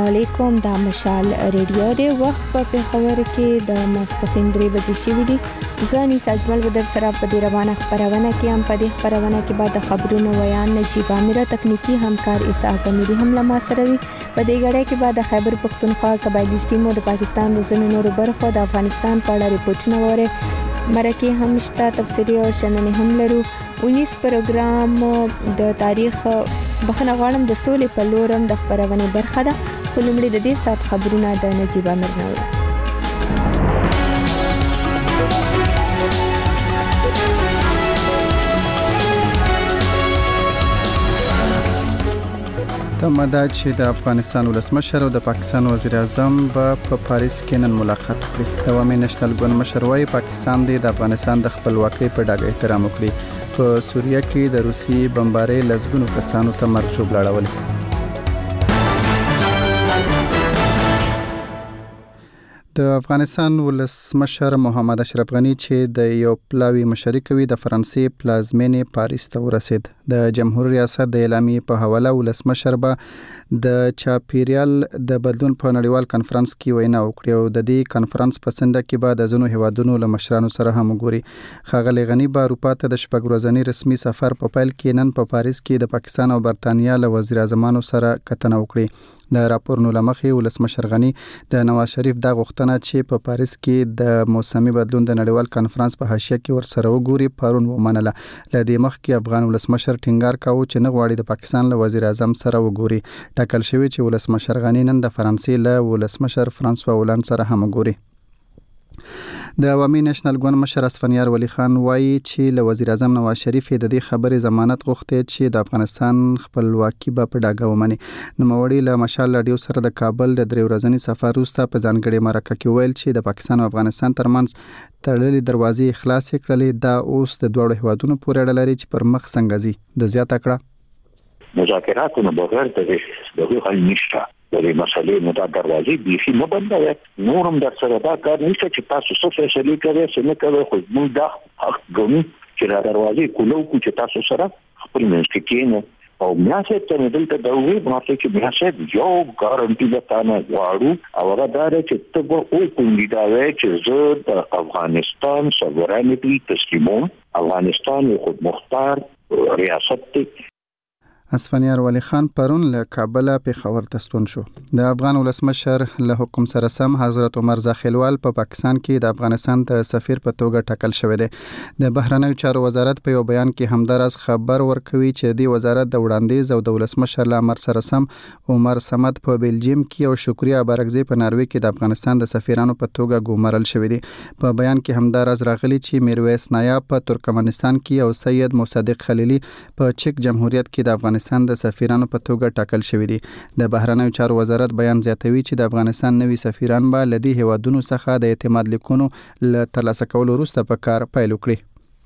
علیکم. دا مشال ریډیو دی. وخت په پېښور کې د ماسپښین 3 بجې شوي دي. زه نیسا اجمل به در سره په دې روانه خپرونه کې هم. په دې خپرونه کې به د خبرونو ویان نجیب عامره، تکنیکی همکار اسحاق امیري هم له ما سره وي. په دې غړی کې به د خیبر پښتونخوا قبایلي سیمو د پاکستان د ځینو نورو برخو د افغانستان په اړه ریپورټونه وره. مرکه هم شته، تفسیري او شننې هم لرو. 19 پروګرام د تاریخ بخنه غواړم د سولې په لورم د خبرونې برخه ده. خو لومړی د دې سات خبرونه د نجیب عامر نه وي. تمدا چې د افغانستان ولسمشر او د پاکستان وزیر اعظم په پاریس کې نن ملاقات وکړي. د عوامي نېشنل ګوند مشر وايي پاکستان د افغانستان د خپلواکۍ په ډاګه احترام وکړي. په سوریه کې د روسي بمبارۍ لسګونو کسانو ته مرګ ژوبلاړول. د افغانستان ولسمشر محمد اشرف غنی چې د یو پلاوی مشري کوي د فرانسې پلازمینې پاریس ته ورسید. د جمهوریت ریاست د اعلامیې په حواله ولسمشر به د چاپیریال د بدلون په نړیوال کانفرنس کې وینا وکړي او د دې کانفرنس په سنډه کې به د ځینو هیوادونو له مشرانو سره هم وګوري. ښاغلی غنی به اروپا ته د شپږ ورځني رسمي سفر په پیل کې نن په پاریس کې د پاکستان او برتانیا له وزیر اعظمانو سره کتنه وکړي. د راپورونو لمخې ولسمشر غنی د نواز شریف د غوښتنه چې په پاریس کې د موسمي بدلون د نړیوال کانفرنس په حاشیه کې ورسره وګوري پرون ومنله. لدې مخکې افغان ولسمشر ټینګار کاوه چې نه غواړي د پاکستان له وزیر اعظم سره وګوري. ټاکل شوی چې ولسمشر غنی نن د فرانسې له ولسمشر فرانسوا هولند سره هم وګوري. د عوامي نېشنل ګوند مشر اسفندیار ولی خان وایي چې له وزیر اعظم نواز شریف د دې خبرې ضمانت غوښتي چې د افغانستان خپلواکي به په ډاګه ومني. نوموړي له مشال رادیو سره د کابل د 3 ورځني سفر وروسته په ځانګړي مرکه کې ویل چې د پاکستان او افغانستان ترمنځ تړلې دروازې خلاص کړلې. دا اوس د دوه هیوادونو پورې اړه لري چې پر مخ څنګه ځي. د زیاته کړه مذاکراتو بغیر د حل نشته. د دې مسلې نو دا دروازې بیخي نه بندوي. نورم در سره دا کار نشته چې تاسو څه فیصله کوي څه نه کوي. خو موږ دا حق ګورو چې دا دروازې کولو چې تاسو سره خپل منځ کې کېنه او میاسه ته دلته دا وی ماته چې میاسه یو ګارانټي ده تانه واړو او هغه دا چې ته او کومې دا وی چې زه د افغانستان سوورانټي تسلیموم. افغانستان یو خود مختار ریاست دی. اسفندیار ولی خان پرون له کابل پېښور ته ستون شو. د افغان ولسمشر له حکم سره سم حضرت عمر زاخیلوال په پاکستان کې د افغانستان د سفیر په توګه ټاکل شوی دی. د بهرنیو چارو وزارت په یو بیان کې همدارس خبر ورکوي چې د وزارت د وړاندیز او د ولسمشر له امر سره سم عمر صمد په بلجیم کې او شکریا بارکزی په ناروې کې د افغانستان د سفیرانو په توګه ګومارل شوی دي. په بیان کې همدارس راغلي چې میرویس نایاب په ترکمنستان کې او سید مصدق خلیلی په چک جمهوریت کې د افغانستان د سفیرانو په توګه ټاکل شوی دي. د بهرنیو چارو وزارت بیان زیاتوي چې د افغانستان نوي سفیران به له دې هیوادونو څخه د اعتماد لیکونو له ترلاسه کولو وروسته په کار پیل وکړي.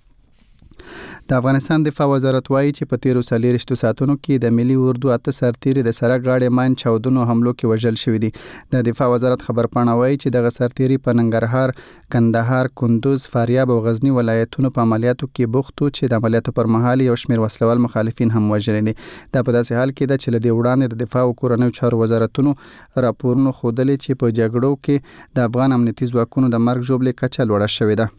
د افغانستان دفاع وزارت وایي چې په 13 ساعتونو کې د ملي اردو 8 سرتیري د سړک غاړې ماین چاودنو حملو کې وژل شوی دي. د دفاع وزارت خبرپاڼه وایي چې دغه سرتیري په ننګرهار، کندهار، کندوز، فاریاب او غزنی ولایتونو په عملیاتو کې بوخت وو چې د عملیاتو پر مهال یو شمېر وسلوال مخالفین هم وژل دي. دا په داسې حال کې ده چې لدې وړاندې د دفاع او کورنیو چارو وزارتونو راپورونه ښودلي چې په جګړو کې د افغان امنیتي ځواکونو د مرګ ژوبلې کچه لوړه شوې ده.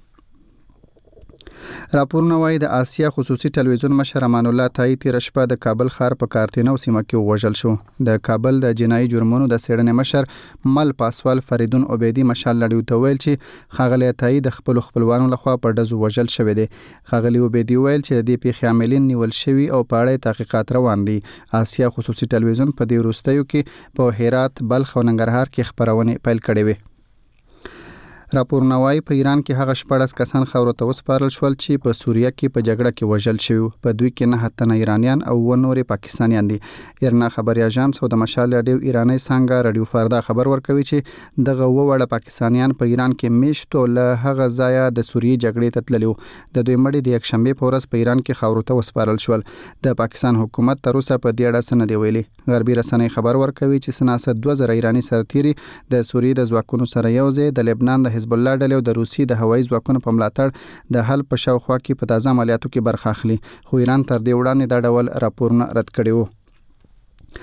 راپورونه وایي د آسیا خصوصي ټلویزیون مشر امان الله تایي تیر شپه د کابل ښار په کارتینو سیمه کې وژل شو. د کابل د جنایي جرمونو د څېړنې مشر مل پاسوال فریدون عبیدی مشال لړیو ته ویل چې ښاغلی تایي د خپلوانو لخوا په ډزو وژل شوی دی. ښاغلی عبیدی ویل چې د دې پیښې عاملین نیول شوي او په اړه تحقیقات روان دي. آسیا خصوصي ټلویزیون په دې وروستیو کې په هرات، بلخ او ننګرهار کې خبرونه پیل کړې وې. راپورونه وایي په ایران کې هغه 14 کسان خاورو ته وسپارل شول چې په سوریه کې په جګړه کې وژل شوي. په دوی کې 9 تنه ایرانیان او 9 نورې پاکستانیان دي. ایرنا خبري اژانس او د مشال رادیو ایرانی څنګه رادیو فردا خبر ورکوي چې دغه وړه پاکستانیان په ایران کې میشتو له هغه ځایه د سوریې جګړې ته تللي. د دوی مړي د یکشنبه په ورځ په ایران کې خاورو ته وسپارل شول. د پاکستان حکومت تر اوسه په دې اړه څه نه دی ویلي. غربي رسنۍ خبر ورکوي چې سناسه 2000 ایرانی سرتیري د سوریې د ځواکونو سره یوځای د لبنان د حزب الله ډلې او د روسي د هوایي ځواکونو په ملاتړ د حل په شاوخوا کې په تازه عملیاتو کې برخه اخلي. خو ایران تر دې وړاندې دا ډول راپورونه رد کړي وو.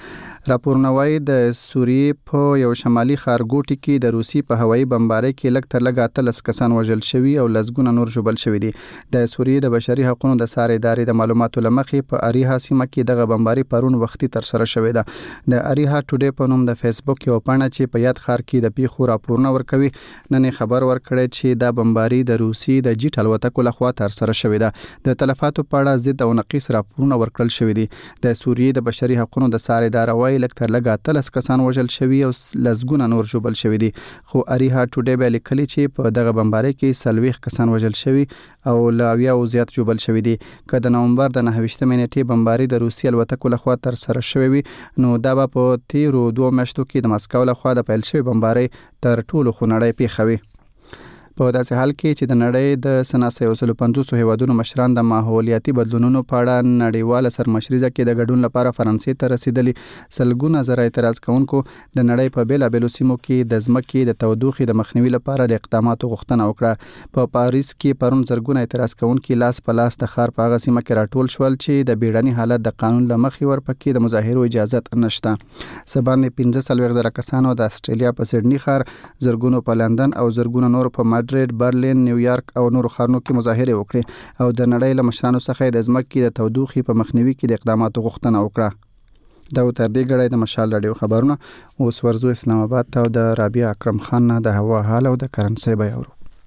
راپورونه وايي د سوریې په یو شمالي ښارګوټي کې د روسي په هوایي بمبارۍ کې لږ تر لږه 13 کسان وژل شوي او لسګونه نور ژوبل شوي دي. د سوریې د بشري حقوقو د ساري ادارې د معلوماتو لمخې په اریحا سیمه کې دغه بمباري پرون وختي تر سره شوې ده. د اریحا ټوډے په نوم د فیسبوک یو پاڼه چې په یاد ښار کې د پیښو راپورونه ورکوي نن خبر ورکړی چې دا بمباري د روسي د جیټ الوتکو لخوا تر سره شوې ده. د تلفاتو په اړه ضد او نقیص راپورونه ورکړل شوي دي. د سوریې د بشري حقوقو د ساري ادارې وايي لږ تر لږه 13 کسان وژل شوي او لسګونه نور ژوبل شوي دي. خو اریحا ټوډے به لیکلي چې په دغه بمبارۍ کې 40 کسان وژل شوي او لا بیا زیات ژوبل شوي دي. که د نومبر د 29 نیټې بمباري د روسي الوتکو لخوا تر سره شوی وي نو دا به په تیرو 2 میاشتو کې د مسکو لخوا د پیل شوی بمباري تر ټولو خونړۍ پیښه وي. په داسې حال کې چې د نړۍ د سنا 150 هیوادونو مشران د ماحولیاتي بدلونونو په اړه نړیواله سرمشریزه کې د ګډون لپاره فرانسې ته رسیدلي، سلګونه زره اعتراض کوونکو د نړۍ په بیلابېلو سیمو کې د ځمکې د تودوخې د مخنیوي لپاره د اقداماتو غوښتنه وکړه. په پاریس کې پرون زرګونه اعتراض کوونکي لاس په لاس د ښار په هغه سیمه کې راټول شول چې د بیړني حالت د قانون له مخې ورپکې د مظاهرو اجازه نشته. سباندې 15,000 کسانو د استرالیا په سیډني ښار، زرګونو په لندن او زرګونو نور په ماډريډ، برلین، نیویارک او نورو ښارونو کې مظاهره وکړي او د نړۍ له مشرانو څخه د ځمکې د تودوخې په مخنیوي کې د اقداماتو غوښتنه وکړه. دا تر دې غړې د مشال رادیو خبرونه اوس ورزو اسلام آباد ته د رابعه اکرم خان نه د هوا حال او د کرنسي بیاورو.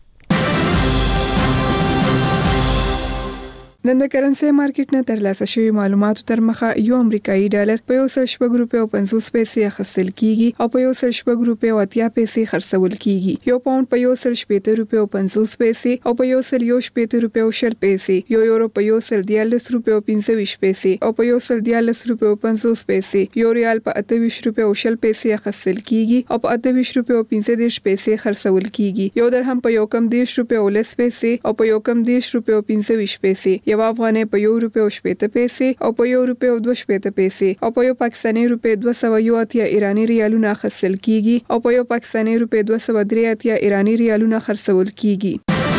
نن د کرنسي مارکیټ نه ترلاسه شوی معلوماتو تر مخه یو امریکایي ډالر په 1.50 پیسې اخیستل کیږي او په 1.80 پیسې خرڅول کیږي. یو پاوند په 1.50 پیسې او په 1.10 پیسې، یو یورو په 1.13 پیسې او په 1.13 پیسې، یو ریال په 28 پیسې اخیستل کیږي او په 28 پیسې خرڅول کیږي. یو درهم په 1.10 پیسې او په 1.15 پیسې، یو افغانۍ په 1.80 پیسې او په 1.2 پیسې او په یو پاکستاني روپی 280 ایرانی ریالونه اخیستل کیږي او په یو پاکستاني روپی 283 ایرانی ریالونه خرڅول کیږي.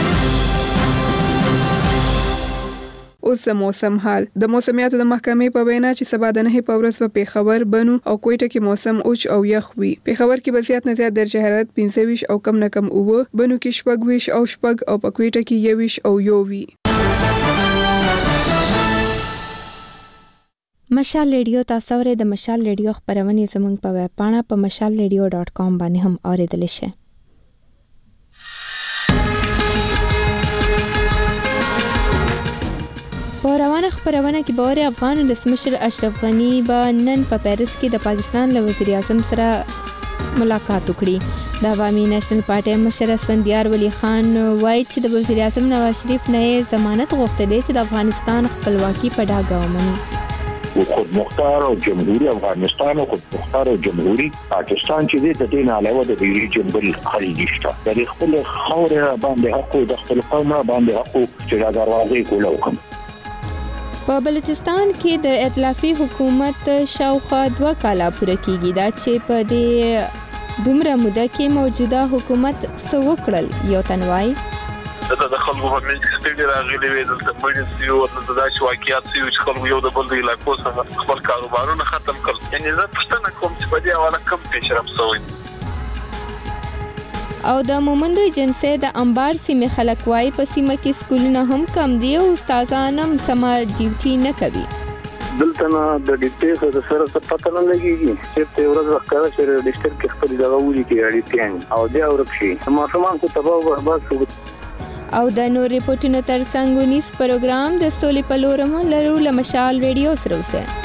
اوس موسم حال. د موسمیاتو د محکمې په وینا چې سبا د 9 په ورځ په پیښور، بنو او کوټه کې موسم اوچ او یخ وي. پیښور کې به زیات نه زیات درجه حرارت 25 او کم نه کم 9، بنو کې 26 او 6 او په کوټه کې 21 او 1 وي. مشال ریډیو تاسو اورئ. د مشال ریډیو خبرونه زموږ په ویب پاڼه په mashalradio.com باندې هم اوریدل شي. په روانه خبرونه کې باور افغان ولسمشر اشرف غنی به نن په پیرس کې د پاکستان له وزیر اعظم سره ملاقات وکړي. د عوامي نېشنل پارټي مشر اسفندیار ولی خان وایي چې د وزیر اعظم نواز شریف نه ضمانت غوښته دی چې د افغانستان خپلواکي په ډاګه ومني. خود مختار او جمهوریت افغانستان او خود مختار او جمهوریت پاکستان چې د دین علاوه د ریجن بل خارجي شته د خپل خوره باندې حق او د خپل قوم باندې حق چې دا دروازې کولوکم. په بلوچستان کې د ائتلافي حکومت شاوخوا 2 کاله پوره کیږي دا چې په دې دومره موده کې موجوده حکومت څه وکړل. یو تنوای د خلکو په منځ کې ستړي راغلي وي، دلته مړي سي او د داسې واقعیات سي چې خلکو یو د بل د علاقو څخه خپل کاروبارونه ختم کړل. یعنې زه پوښتنه کوم چې په دې حواله کوم پیشرفت شوی. او د مومندو ایجنسۍ د انبار سیمې خلک وایي په سیمه کې سکولونه هم کم دي او استادان هم سمه ډیوټي نه کوي. دلته نه د ډیټیل د سره څه پته نه لګیږي چې په ورځ وکړه چې ډیجیټل کې خپل دغه ولي کې اړیکې او د اورکشي ماشومان کو تباہ او برباد شو. او د نور ریپورتونو ترڅنګ ونیس پروګرام د سولې په لور لرو له مشال ریډیو سره اوسه.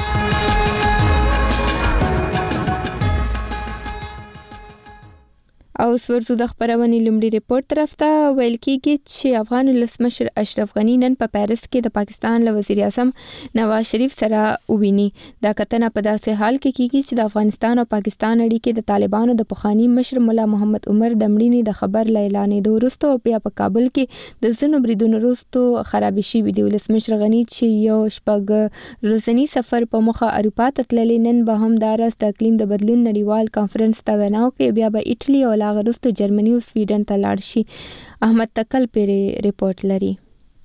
او ورسو د خبرونې لومړي ریپورت طرف ته ویل کېږي چې افغان ولسمشر اشرف غنی نن په پیرس کې د پاکستان له وزیر اعظم نواز شریف سره وویني. دا کتنه په داسې حال کې کېږي چې د افغانستان او پاکستان اړیکې د طالبانو د پخوانی مشر مولا محمد عمر د مړینې د خبر له اعلانېدو وروسته او بیا په کابل کې د ځینو بریدونو وروسته خرابې شوي دي. ولسمشر غنی چې یو شپږ ورځنی سفر په موخه اروپا ته تللی، نن به هم دارس د اقلیم د بدلون نړیوال کانفرنس ته وینا وکړي، بیا به ایټالي او غرستو جرمني او سویډن ته لاړ شي. احمد تکل پرې ریپورت لري.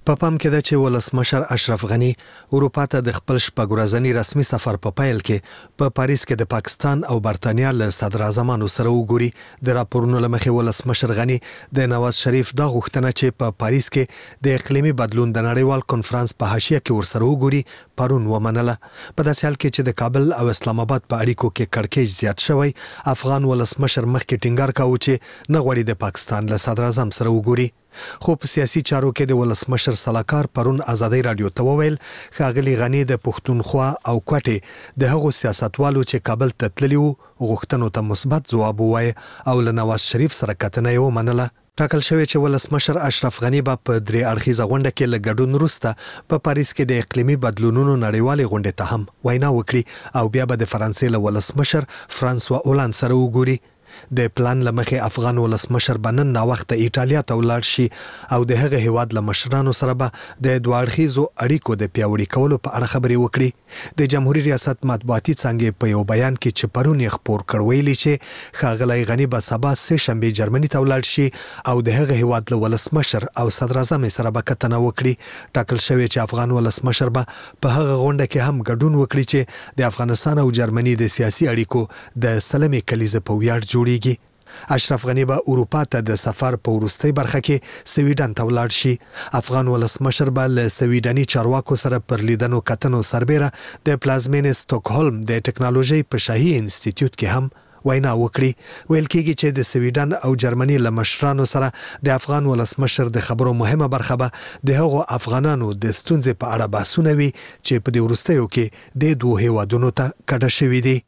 په پام کې ده چې ولسمشر اشرف غنی اروپا ته د خپل شپږ ورځني رسمي سفر په پیل کې په پاریس کې د پاکستان او برتانیا له صدر اعظمانو سره وګوري. د راپورونو لمخې ولسمشر غنی د نواز شریف د غوښتنه چې په پاریس کې د اقلیمي بدلون د نړیوال کنفرانس په حاشیه کې ورسره وګوري پرون ومنله. په داسې حال کې چې د کابل او اسلام آباد په اړیکو کې کړکېچ زیات شوی، افغان ولسمشر مخکې ټینګار کاوه چې نه غواړي د پاکستان له صدر اعظم سره وګوري. خو په سیاسي چارو کې د ولسمشر سلاکار پرون ازادي رادیو ته وویل ښاغلي غنی د پښتونخوا او کوټې د هغو سیاستوالو چې کابل ته تللي وو غوښتنو ته مثبت ځواب ووایي او له نواز شریف سره کتنه یې ومنله. ټاکل شوی چې ولسمشر اشرف غنی به په درې اړخیزه غونډه کې له ګډون وروسته په پاریس کې د اقلیمي بدلونونو نړیوالې غونډې ته هم وینا وکړي او بیا به د فرانسې له ولسمشر فرانسوا اولان سره وګوري. د پلان لمخې افغان ولسمشر بنن نا وخت ایټالیا ته ولاړ شي او د هغه هیواد له مشرانو سره به د دوه اړخیزو اړیکو د پیاوړي کولو په اړه خبرې وکړي. د جمهوریت ریاست مطبوعاتي څنګه په یو بیان کې چې پرون یې خبر کړ ویلي چې ښاغلی غنی به سبا سه شنبه جرمني ته ولاړ شي او د هغه هیواد له ولسمشر او صدر اعظم سره به کتنه وکړي. ټاکل شوی چې افغان ولسمشر به په هغه غونډه کې هم ګډون وکړي چې د افغانستان او جرمني د سیاسي اړیکو د سلمې کلیزه په ویاړ جوړیږي. اشرف غنی به اروپا ته د سفر په وروستۍ برخه کې سویډن ته ولاړ شي. افغان ولسمشر به له سویډني چارواکو سره پر لیدنو کتنو سربېره د پلازمینې سټاکهولم د ټکنالوژي په شاهي انسټیټیوټ کې هم وینا وکړي. ویل کېږي چې د سویډن او جرمني له مشرانو سره د افغان ولسمشر د خبرو مهمه برخه به د هغو افغانانو د ستونزې په اړه بحثونه وي چې په دې وروستیو کې د دوه هیوادونو ته کډه شوي دي.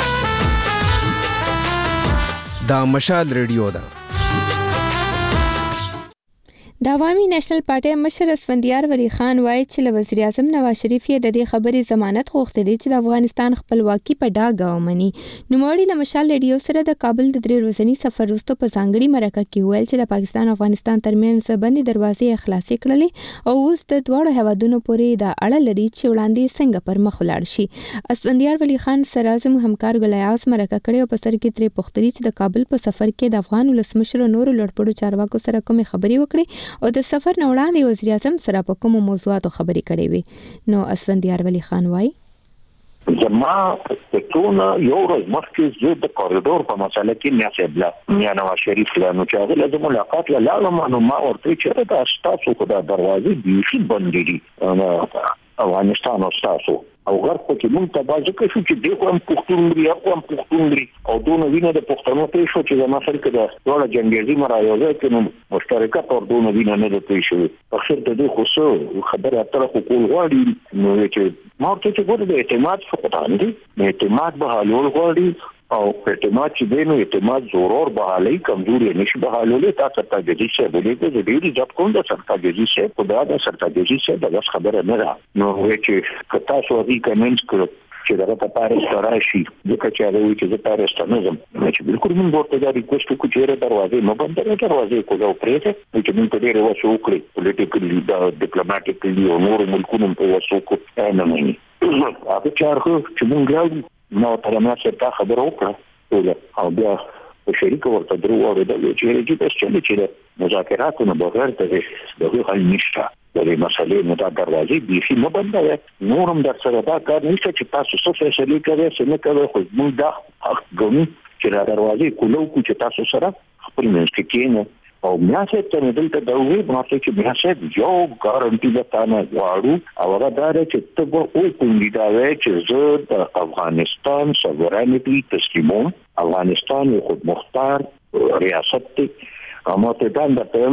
دا مشال ریډیو ده. د عوامي نېشنل پارټي مشر اسفندیار ولی خان وایي چې له وزیر اعظم نواز شریف یې د دې خبرې ضمانت غوښتې دي چې د افغانستان خپلواکي په ډاګه ومني. نوموړي له مشال ریډیو سره د کابل د 3 ورځني سفر وروسته په ځانګړي مرکه کې ویل چې د پاکستان او افغانستان ترمنځ بندي دروازې خلاصې کړلې او اوس د دواړو هیوادونو پورې د اړه لري چې وړاندې څنګه پر مخ ولاړ شي. اسفندیار ولی خان سره زموږ همکار ګلیاس مرکه کړې او په سر کې ترې پوښتنې چې د کابل په سفر کې د افغان ولسمشر او نورو لوړپوړو چارواکو سره کومې خبرې وکړي او د سفر نه وړاندې وزیر اعظم سره په کومو موضوعاتو خبرې کړې وي. نو اسفندیار ولی خان وایي زما ټول یو ورځ مخکې زه د کوریډور په مسله کې میاسبله نواز شریف له چې هغه له ملاقات لاله نو ما ورته چې دا تاسو خو د دروازې بیخي بندې دي افغانستان او تاسو او غرب کې مونږ ته باز کې شو چې دغه هم پښتون لري او هم پښتون لري او دونه وینه د پښتنو ته شو چې ما سره کې د ټول جنگیزي مرایوزه کې نو مشترکه تور دونه وینه نه ده شوی. په خیر د دې خو خبره اتره خو کول غواړي نو چې ما ورته چې ګوره د اعتماد څخه باندې اعتماد به حلول غواړي او اعتماد چې دینو اعتماد ضرور بحالي کمزوري نشي بحالولې تاسو ته د دې څه بلې د دې ځپ کوم د سرتاګي څه په دا د سرتاګي څه د خبره نه ده. نو چې کتا سو دي کمنټ کړو چې دا په پاریس راشي ځکه چې هغه وی چې د پاریس ته نه ځم چې بالکل موږ ورته دا ریکوست وکړو چې دروازې مو بند کړئ دروازې کوو پرېته چې موږ ته ډېر وسو کړی پولیټیکلی دا ډیپلوماټیکلی او نور ملکونو په وسو کو نه مینی هغه چارخ چې موږ راځو نو تر ما څه خبر وکړه او بیا په شریک ورته درو اورېدل چې ریږي چې مذاکراتو نه بغیر ته دغه حل نشته د دې مسلې نو دا دروازې بیخي نه بندوي. نورم در سره دا کار نشته چې تاسو څه فیصله کوي څه نه کوي خو موږ دا حق ګورو چې دا دروازې کولو چې تاسو سره خپل منځ کې کېنو او میاسه ته نه دلته دا وی ماته چې میاسه یو ګارانټي وتانه واړو او دا چې ته او کوم دا چې زه د افغانستان سوورانټي تسلیموم افغانستان خود مختار ریاست ته اماته دا ته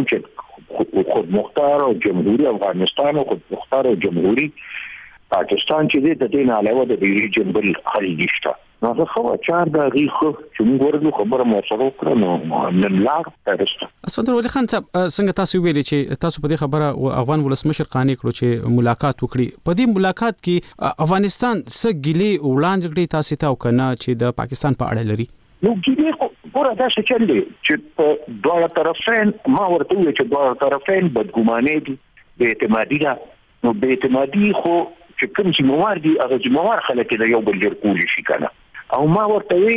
چې خود مختار او جمهوریت افغانستان او خود مختار او جمهوریت پاکستان چې د دې نه علاوه د ریجن بل حل نشته. نو زه خو چار د غیخو چې موږ ورته خبره مو سره کړو نو نن لار ترسته. اسفندیار ولی خان صاحب څنګه تاسو ویلي چې تاسو په دې خبره افغان ولسمشر قانع کړو چې ملاقات وکړي. په دې ملاقات کې افغانستان څه ګیلې وړاندې کړي تاسو ته او کنه چې د پاکستان په اړه لري؟ نو ګیلې ګوره دا څه چل دی چې په دواړه طرفین ما ورته وی چې دواړه طرفین بدګمانې دي بې اعتمادي ده. نو بې اعتمادي خو چې کوم چې موار دي هغه چې موار خلک د یو بل جوړ کولی شي کنه او ما ورته وی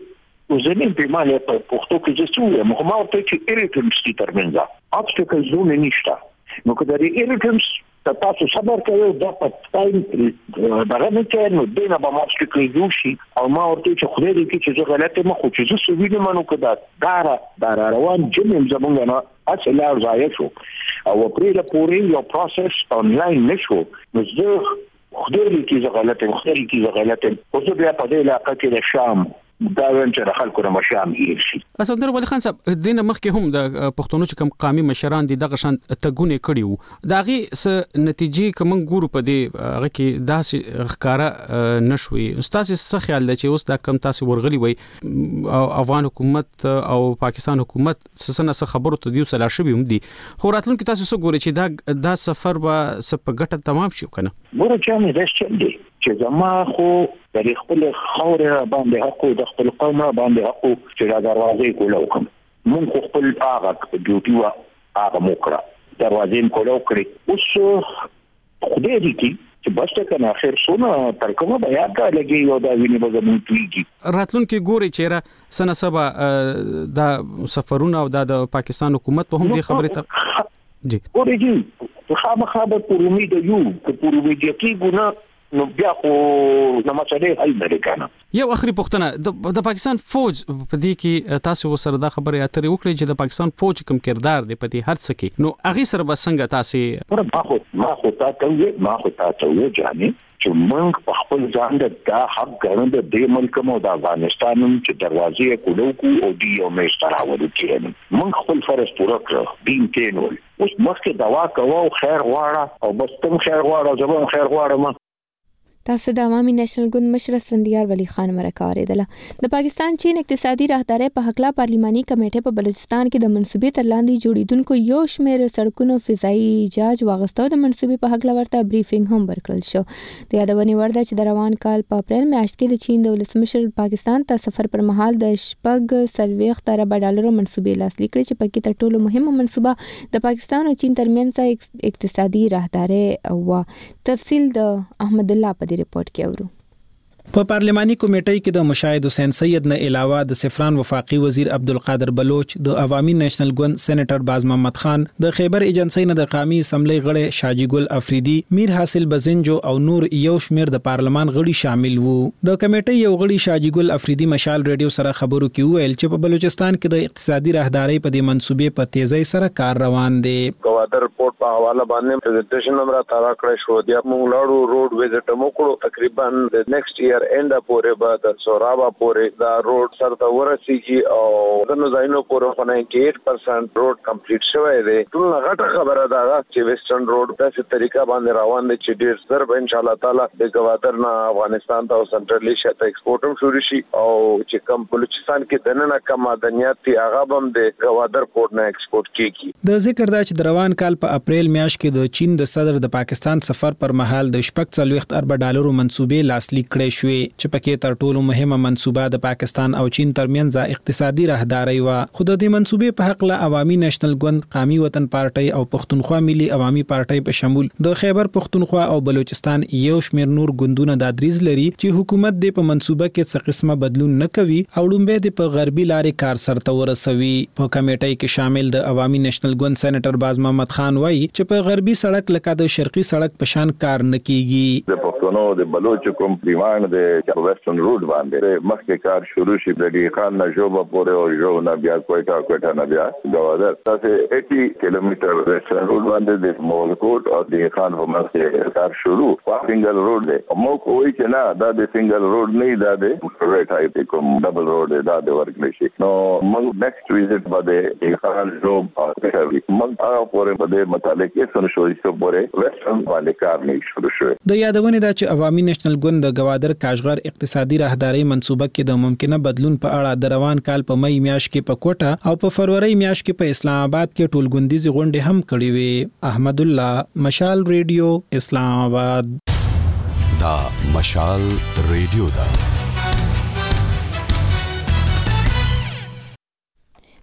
چې وزنین په مالې په پښتو کې چې څو ما ورته چې اریټنس دي ترمنځ obstacle زونه نشته نو که د ایریټنس تاسو صبر کوئ دا په ټایم دغه نه کې نو دینه به ماسک کېږي شي او ما ورته چې خدای دې کې چې غلطه ما خو چې زه سوي نه منو کدا دا روان جنم زمونږ نه اصله ځای شو او پرې له پورې یو پروسس آنلاین نشو نو زه خدای دې کې غلطه او زه بیا په دې علاقه کې د شام دا ونچ د خلکو د مشام شي. اسدر ولی خان صاحب دینه مخکې هم د پښتونو چې کوم قومي مشران دي دغه شان تګونه کړي وو دا غي س نتیجې کوم ګورو په دې هغه کې داسې ښکارا نشوي. استاد څه خیال دی چې اوس دا کم تاسو ورغلي وي افغان حکومت او پاکستان حکومت څه خبرو ته دیو سلا شوی هم دي خو راتلونکي تاسو څه ګوري چې دا سفر به سپ ګټه تمام شي کنه ګوره چې مې داسې دي چې زما خو د خپل خاورې باندې حق د خپل قوم باندې حق چې دا دروازې کوله وکم مونږ خپل هغه ډیوټي وا هغه موکړه دروازې کوله وکړي اوس خدای دې چې بس ته کنه اخر سونه تر کومه بیا دا لګي یو دا ویني به زموږ کیږي راتلونکي ګوري چې سنه سبا دا سفرونه او د پاکستان حکومت په هم دې خبره ته جی ګوري جی خامخابه پر امید یو چې پر امید کې ګونه نو بیا خو نو مسله حل نه کنه. یو اخري پوښتنه د پاکستان فوج په دې کې تاسو سره دا خبره اترې وکړي چې د پاکستان فوج کوم کردار دی په دې هر څه کې نو هغه سره به څنګه تاسو ما خو تاسو جاني چې موږ په خپل ځان د حق ګڼو د دې ملک مو د افغانستان چې دروازې کولو او دی او مې ستراوړو کې موږ خپل فرض پوره کړو دین کېنول اوس مخکې دوا کوو خیر غواړه او بس تم خیر غواړه زبون خیر غواړم. تاسو د عوامي نېشنل ګوند مشر اسفندیار ولی خان مرکه اوریدله. د پاکستان چین اقتصادي راهداري په حق لا پارلماني کمیټه په بلوچستان کې د منصوبې تر لاندې جوړیدونکو یو شمېر سړکونو فضایي جاج واغستو د منصوبې په حق لورته بریفینګ هم ورکړل شو. د یادونې وړ ده چې د روان کال په اپریل میاشت کې د چین د ولسمشر پاکستان ته سفر پر مهال د $40 ارب ډالرو منصوبې لاسلیک کړې چې پکې تر ټولو مهمه منصوبه د پاکستان او چین ترمنځ اقتصادي راهداري او تفصیل د احمد الله په रिपोर्ट किया ورو په پارلماني کمیټې کې د مشاهد حسین سید نه علاوه د سفران وفاقي وزیر عبدالقادر بلوچ د عوامي نېشنل ګوند سېنیټر باز محمد خان د خیبر ایجنسی نه د قومي اسمبلی غړي شاجی ګل افریدي میر حاصل بزنجو او نور یو شمیر د پارلمان غړي شامل وو. د کمیټې یو غړي شاجی ګل افریدي مشال ریډیو سره خبرو کې ویل چې په بلوچستان کې د اقتصادي راهداري په دې منصوبې په تیزی سره کار روان دی. کوادر رپورټ په حواله باندې پریزنټیشن نمبر تارا کړی شو د موږ لاړو روډ ویزټ مو کړو تقریبا د نیکسټ ایئر اینډ پورې به د سورابا پورې دا روډ سره ته ورسیږي او د نوزاینو پورې په 98% روډ کمپلیټ شوی دی. ټول غټه خبره ده چې ویسټرن روډ په څه طریقه باندې روان دي چې ډیر زر به ان شاء الله تعالی د کوادر نه افغانستان ته او سنټرل ایشیا ته ایکسپورټ هم شروع شي او چې کم بلوچستان کې دننه کم معدنیات دي هغه هم د کوادر پورت نه ایکسپورټ کیږي. د ذکر دا چې د روان کال په اپریل میاشت کې د چین د صدر د پاکستان سفر پر مهال د $40 ارب ډالرو منصوبې لاسلیک کړې شوې چې پکې تر ټولو مهمه منصوبه د پاکستان او چین ترمنځ اقتصادي راهداري و. خو د دې منصوبې په حق له عوامي نېشنل ګوند قومي وطن پارټي او پښتونخوا ملي عوامي پارټي په شمول د خیبر پښتونخوا او بلوچستان یو شمیر نور ګوندونه د دریز لري چې حکومت د په منصوبه کې څه قسمه بدلون نه کوي او لومبه د په غربي لارې کار سرته ورسوي. په کمیټې کې شامل د عوامي نېشنل ګوند سېنیټر باز محمد خان وایي چې په غربي سړک لکه د شرقي سړک په شان کار نه کیږي. د پښتونو د بلوچ کوم پریمان د ویسټرن روډ باندې مخکې کار شروع شي د خان نجوبه پورې او جو نه بیا کوټه نه بیا گوادر تاسو 80 کیلومتر ویسټرن روډ باندې د مولکوټ او د خان په منځ کار شروع سنگل روډ دی. مو کوی چې نه دا د سنگل روډ نه دا د ټایپ کوم ډبل روډ دا د ورک نشي. نو موږ نیکسټ ویزټ باندې خان جوب او موږ هغه پورې په دې متعلق یې سن شوې چې پورې ویسټرن باندې کار نه شروع شوی. د یادونه دا چې عوامي نېشنل ګوند د گوادر کاشغر اقتصادي راهداري منصوبه کې د ممکنه بدلون په اړه د روان کال په مئی میاشت کې په کوټه او په فروری میاشت کې په اسلام آباد کې ټولګوندیزي غونډه هم کړې وې. احمد الله مشال ریډیو اسلام آباد. دا مشال ریډیو دا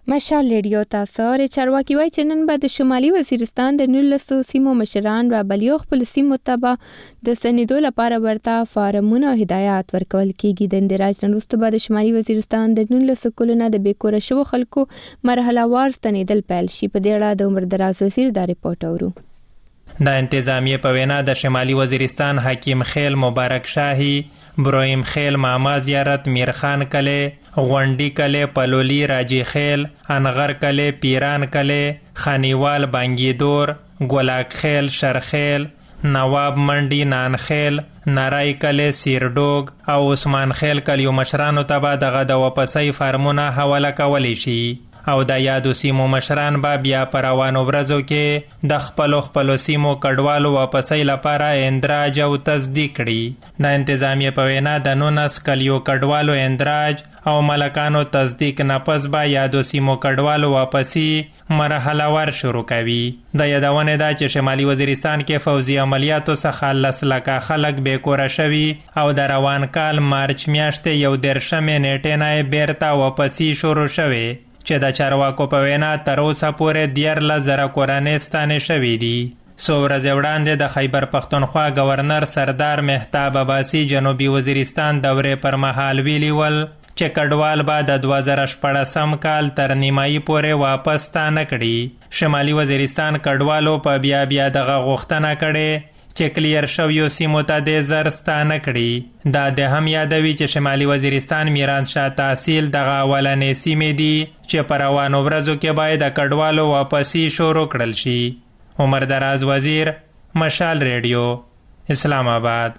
مشال ریډیو تاسو ر چارواکي وای چې نن بعد د شمالي وزیرستان د 19 سیمو مشران را بلیو خپل سیمو ته د سندو لپاره ورته فارمونه او هدایات ورکول کیږي. د اندراج نن وروسته بعد شمالي وزیرستان د 19 کلونو د بیکوره شو خلکو مرحله وار ستنیدل پیل شي. په دې اړه د عمر دراز وزیر دا ریپورت اورو. د انتظامیه په وینا د شمالي وزیرستان حکیم خیل مبارک شاهی، برویم خیل ماما زیارت، میرخان کله، غونډی کله، پلولی راجی خیل، انغر کله، پیران کله، خانیوال بانگیدور، گولاک خیل، شرخیل، نواب منډی، نانخیل، نارای کله، سیرډوګ او عثمان خیل کلیو مشرانو ته به دغه د واپسۍ فارمونه حواله کولی شي او د یادو سیمو مشران به بیا په روانو ورځو کې د خپلو سیمو کډوالو واپسۍ لپاره اندراج او تصدیق کړي. د انتظامیه په وینا د 19 کلیو کډوالو اندراج او ملکانو تصدیق نه پس به یادو سیمو کډوالو واپسی مرحله ور شروع کوي. د یادونه ده چې شمالي وزیرستان کې فوزي عملیاتو څخه 10 لکه خلک بیکوره شوي او د روان کال مارچ میاشتې 11 نیټې نه بیرته واپسی شروع شوي چې د چارواکو په وینا تر اوسه پورې 14,000 کورنۍ ستانې شوي دي. څو ورځې وړاندې د خیبر پختونخوا گورنر سردار مهتاب عباسي جنوبي وزیرستان دورې پر مهال ویلي ول چې کډوال به د 2014 کال تر نیمایي پورې واپس ستانه کړي. شمالي وزیرستان کډوالو په بیا دغه غوښتنه کړې چې کلیر شویو سیمو ته د زر ستانه کړي. دا د هم یادوي چې شمالي وزیرستان میرانشاه تحصیل دغه اولنې سیمې دي چې په روانو ورځو کې باید د کډوالو واپسی شروع کړل شي. عمر دراز وزیر، مشال ریډیو، اسلام آباد.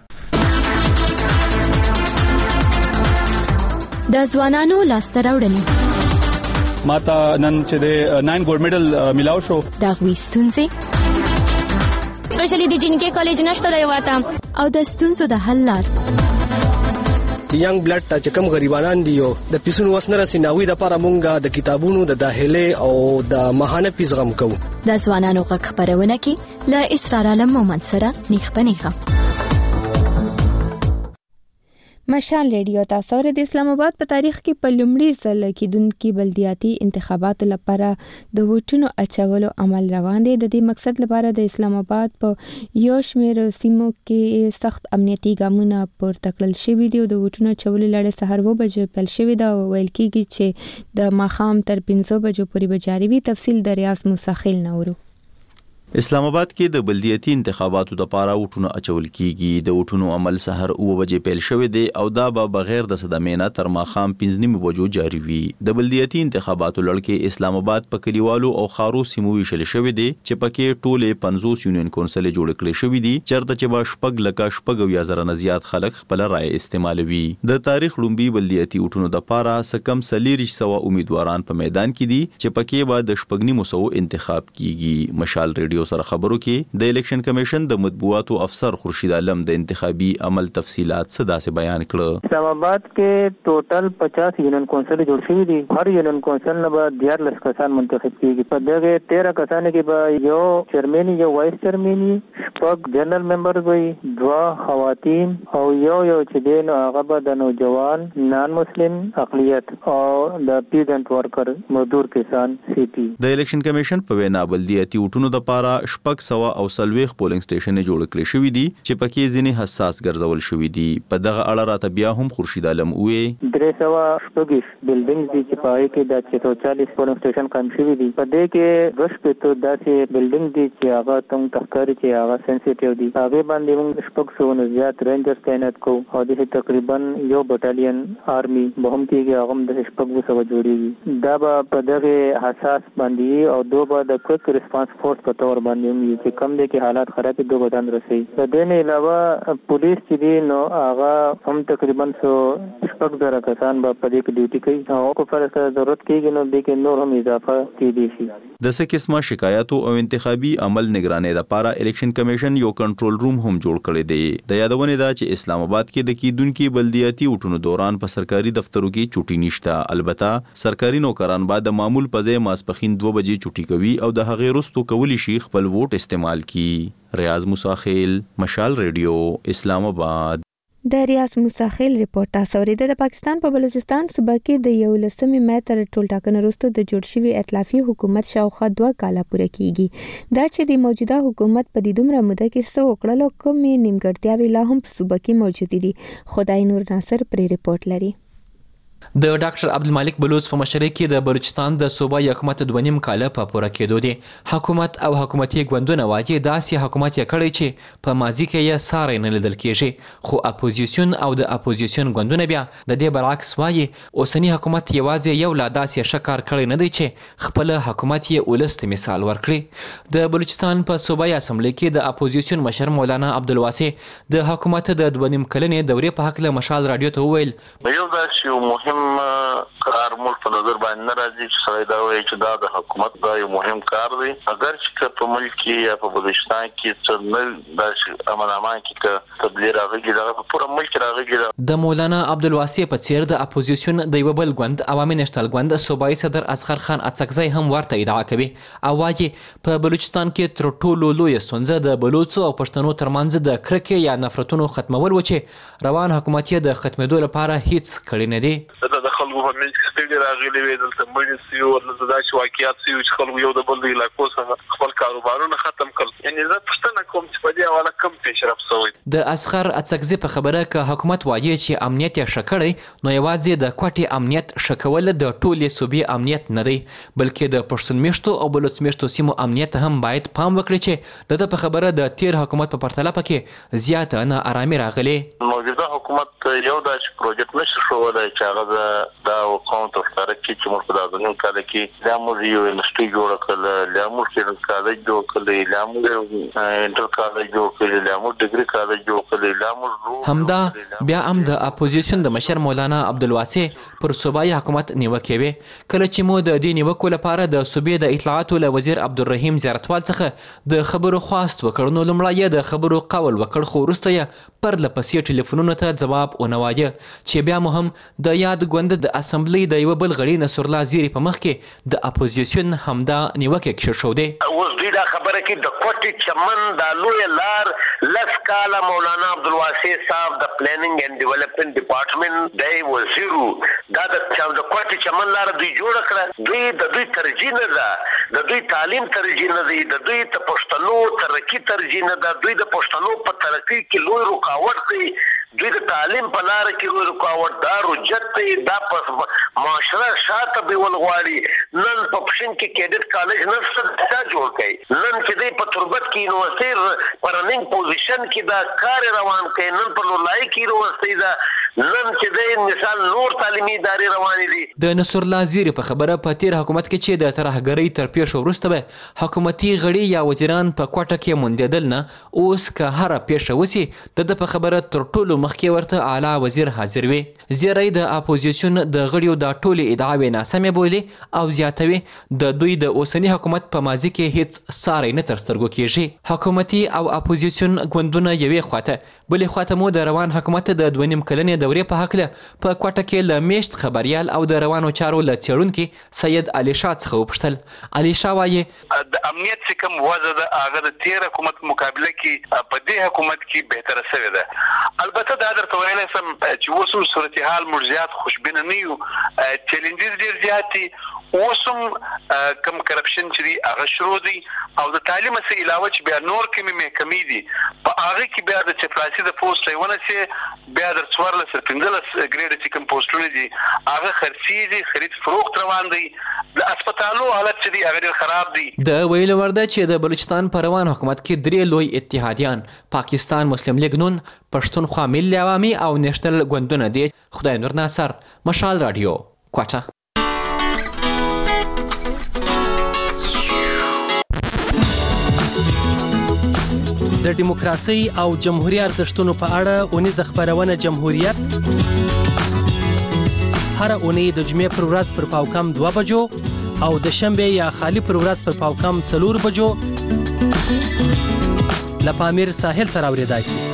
د ځوانانو لاسته راوړنې ماته نن چې د 9 ګولډ میډل ملاو شو. د غوي ستونزې سپیشلی د جنکې کالج نشته دی واته او د ستونزو د حل لار. ینګ بلډ ته چې کوم غریبانان دي او د پیسونو وسنه رسیناوي د لپاره مونږه د کتابونو د داخله او د ماهانه فیس غم کوو. د ځوانانو غږ خبرونه کې له اسرار عالم مومند سره نیخ پنیخه. مشال ریډیو تاسو د اسلام آباد په تاریخ کې په لومړي ځل کېدونکو بلدیاتي انتخاباتو لپاره د ووټونو اچولو عمل روان دی. د دې مقصد لپاره د اسلام آباد په یو شمېر سیمو کې سخت امنیتي ګامونه پورته کړل شوي دي او د ووټونو اچولو لړۍ سهار 9 بجې پیل شوې ده او ویل کېږي چې د ماښام تر 5 بجو پورې به جاري وي. تفصیل د ریاض موسی خیل نه اورو. اسلام آباد کې د بلدیاتي انتخاباتو لپاره ووټونه اچول کیږي. د ووټونو عمل سحر 9 بجې پیل شوی دی او دا به بغیر د صدمې نه تر ماښام 5 بجو جاری وي. د بلدیاتي انتخاباتو لړ کې اسلام آباد په کلیوالو او خارو سیمو ویشل شوی دی چې پکې ټوله 50 یونین کونسل جوړ کړي شوی دي چرته چې با شپږ لکه شپږ یا زره نه زیات خلک خپل رائے استعمالوي. د تاریخ لومبي بلدیاتي ووټونو لپاره سکم 300 امیدواران په میدان کې دي چې پکې به د شپږنی مسو انتخاب کیږي. مشال ریډیو سره خبرو کې د الیکشن کمیشن د مطبوعاتو افسر خورشید عالم د انتخابي عمل تفصيلات صدا سے بیان کړه. اسلام آباد کې ټوټل 50 یونین کونسل جوړ شوی دي. هر یونین کونسل نه به 14 کسان منتخب کیږي. په دغه 13 کسان کې به یو چیرمن، یو وایس چیرمن، شپږ جنرال ممبرز وي، 2 خواتین او یو چې دین هغه به د نوجوان نان مسلم اقلیت او د پیډنټ ورکر مزدور کسان سیټي. د الیکشن کمیشن په وینا بلدیاتي ووټونو د پاره 600 او 40 پولینګ سټیشن جوړ کړي شوی دي چې پکې ځینې حساس ګرځول شوی دي. په دغه اړه راته بیا هم خورشید عالم وې 320 بلډینګز دي چې پای کې د 640 پولینګ سټیشن قائم شوی دي. په دې کې غشپ ته داسې بلډینګ دي چې هغه تم تخکاری چې هغه سنسټیو دي. هغه باندې موږ 600 نه زیات رینجرز تعینات کوو او د تقریبا یو بټالین آرمي به هم کېږي هغه د 600 جوړیږي. دا به په دغه حساس باندې او دوه د کویک ریسپانس فورس په تور باندې چې کم دي کې حالات خراب دي دوه بدن رسي. د دې نه علاوه پولیس چې دي نو هغه هم تقریبا 100 کسان به په دې کې ډیوټي کوي او کو فرض ضرورت کېږي نو د کې نور هم اضافه کېدي شي. د څه قسمه شکایاتو او انتخابي عمل نگرانۍ لپاره الیکشن کمیشن یو کنټرول روم هم جوړ کړی دی. د یادونه ده چې اسلام آباد کې د کیدونکو بلدیاتي ووټونو دوران په سرکاري دفترو کې چوټي نشته. البته سرکاري نوکران بعد د معمول په ځای ماسپخین 2 بجې چوټي کوي او د هغې وروسته کولی شي خپل ووټ استعمال کی. ریاض موسی خیل، مشال ریډیو، اسلام آباد. د ریاض موسیخیل ریپورت تاسو ورته د پاکستان په بلوچستان صوبه کې د 11 مې تر ټولټاکنه وروسته د جوړ شوی ائتلافي حکومت شاوخوا 2 کاله پوره کیږي دا چې د موجوده حکومت په دې دومره موده کې څه وکړل کومې نیمګړتیاوې لا هم په صوبه کې موجود دي خدای نور ناصر پر ریپورت لري د ډاکټر عبدالمالک بلوچ په مشرۍ کې د بلوچستان د صوبایي حکومت 2.5 کاله په پوره کېدو دي حکومت او حکومتي ګوندونه وايي داسې حکومت یې کړی چې په ماضي کې یې ساری نه لیدل کېږي خو اپوزیسیون او د اپوزیسیون ګوندونه بیا د دې برعکس وايي اوسنی حکومت یوازې یو لا داسې شکار کړی نه دی چې خپل حکومت یې ولست مثال ورکړي د بلوچستان په صوبایي اسمبلی کې د اپوزیسیون مشر مولانا عبدالواسع د حکومت د 2.5 کلنې دورې په حق له مشال رادیو ته وویل یو داسې مهم کار مول په نظر باندې ناراضي چې سړی دا وایي چې دا د حکومت دا یو مهم کار دی اگر چې په ملک کې یا په بلوچستان کې څه نه داسې امن کې تبلیغ راغلی دا په پوره ملک راغلی د مولانا عبدالواسع په څیر د اپوزیسیون د یو بل ګوند عوامي نشټل ګوند صوبایي صدر اصغر خان اڅکزی هم ورته ادعا کوي او وايي په بلوچستان کې تر ټولو لوی ستونزه د بلوچو او پښتنو ترمنځ د کرکې یا نفرتونو ختمول و چې روان حکومت یې د ختمېدو لپاره هیڅ کړی نه دی د خلکو په منځ کې ستړي راغلي وي دلته مړي سي او دلته داسې واقعیات سي چې خلکو یو د بل د علاقو څخه خپل کاروبارونه ختم کړل یعنې زه پوښتنه کوم چې په دې حواله کوم پیشرفت شوی د اصغر اڅکزي په خبره که حکومت وایي چې امنیت یې ښه کړی نو یوازې د کوټې امنیت ښه کول د ټولې صوبې امنیت نه دی بلکې د پښتون میشتو او بلوچ میشتو سیمو امنیت هم باید پام وکړي چې د په خبره د تیر حکومت په پرتله پکې زیاته نه آرامي راغلي موجوده حکومت یو داسې پروجیکټ نشي ښودلی چې هغه دا قوم ته ښکاره کړي چې موږ په دا نیم کال کې لا موږ یو انډسټري جوړه کړله لا موږ ټریننګ کالج جوړ کړلی لا موږ انټر کالج جوړ کړلی لا موږ ډیګري کالج جوړ کړلی لا موږ همدا بیا هم د اپوزیسیون د مشر مولانا عبدالواسع پر صوبایي حکومت نیوکې وې کله چې مو د دې نیوکو لپاره د صوبې د اطلاعاتو له وزیر عبدالرحیم زیارتوال څخه د خبرو خواست وکړ نو لومړی یې د خبرو قول وکړ خو وروسته یې پرله پسې ټلیفونونو ته ځواب ونه وایه چې بیا مو هم د یاد ګوند د اسمبلی د یو بل غړي نصر الله زیری په مخ کې د اپوزیسیون همدا نیوکه کېښودې اوس دوی دا خبره کې د کوټې چمن د لوی لار لس کاله مولانا عبدالواسع صاحب د پلانینګ اینڈ ډیولپمنٹ ډپارټمنټ دی وزیرو دا د کوټې چمن لار دوی جوړ کړه دوی د دوی ترجیح نه ده د دوی تعلیم ترجیح نه دی د دوی د پښتنو ترقی ترجیح نه ده دوی د پښتنو په ترقی کې لوی رکاوټ دی دوی د تعلیم په لار کې لوی رکاوټ دا رجت دی دا په معاشره شاته بیول غواړي نن په پښین کې کیډټ کالج نشته دا جوړ کړي نن چې دی په تربت کې یونیورسيټي پرننګ پوزیشن کې دا کار روان کړي نن په لولای کې یونیورسيټي دا نن چې دی مثال نور تعلیمي ادارې روانې دي د نصر الله زیری په خبره په تیر حکومت کې چې د ترهګرۍ تر پیښو وروسته به حکومتي غړي یا وزیران په کوټه کې موندېدل نه اوس که هره پیښه وسی د په خبره تر ټولو مخکې ورته اعلی وزیر حاضر وي زیری د اپوزیسیون د غړیو د ټولې ادعاوې ناسمې بولي او زیاتوي د دوی د اوسنی حکومت په ماضي کې هیڅ ساری نه تر سترګو کېږي حکومتي او اپوزیسیون ګوندونه یوې خواته بلې خواته مو د روان حکومت د 2.5 کلنې دورې په حق له په کوټه کې له میشت خبريال او د روانو چارو له څېړونکي سید علي شاه څخه وپوښتل علي شاه وایي د امنیت چې کوم وضع ده هغه د تیر حکومت مقابله کې په دې حکومت کې بهتره شوې ده البته دا درته ویلی سم چې اوس هم صورتحال موږ زیات خوشبینه نه یو چیلنجز ډېر زیات دي اوس هم کم کرپشن چې دي هغه شروع دي او د تعلیم څخه علاوه چې بیا نور کومې محکمې دي په هغه کې بیا د چپړاسي د پوسټ لیونه چې بیا د 14 15 ګریډ چې کوم پوسټونه دي هغه خرڅي دي خرید فروخت روان دي د هسپتالو حالت چې دي هغه ډېر خراب دي د ویلو ورده چې د بلوچستان په روان حکومت کې درې لوی اتحادیان پاکستان مسلم لیگ نون پښتونخوا ملي عوامي او نېشنل ګوندونه دي خدای نور ناصر مشال رادیو کوټه د دیموکراسي او جمهوریت ارزښتونو په اړه اونیزه خبرونه جمهوریت هر اونۍ د جمعې پر ورځ پر پاوکم 2 بجو او د شنبه یا خالی پر ورځ پر پاوکم 4 بجو لپامیر ساحل سره اوریدای شي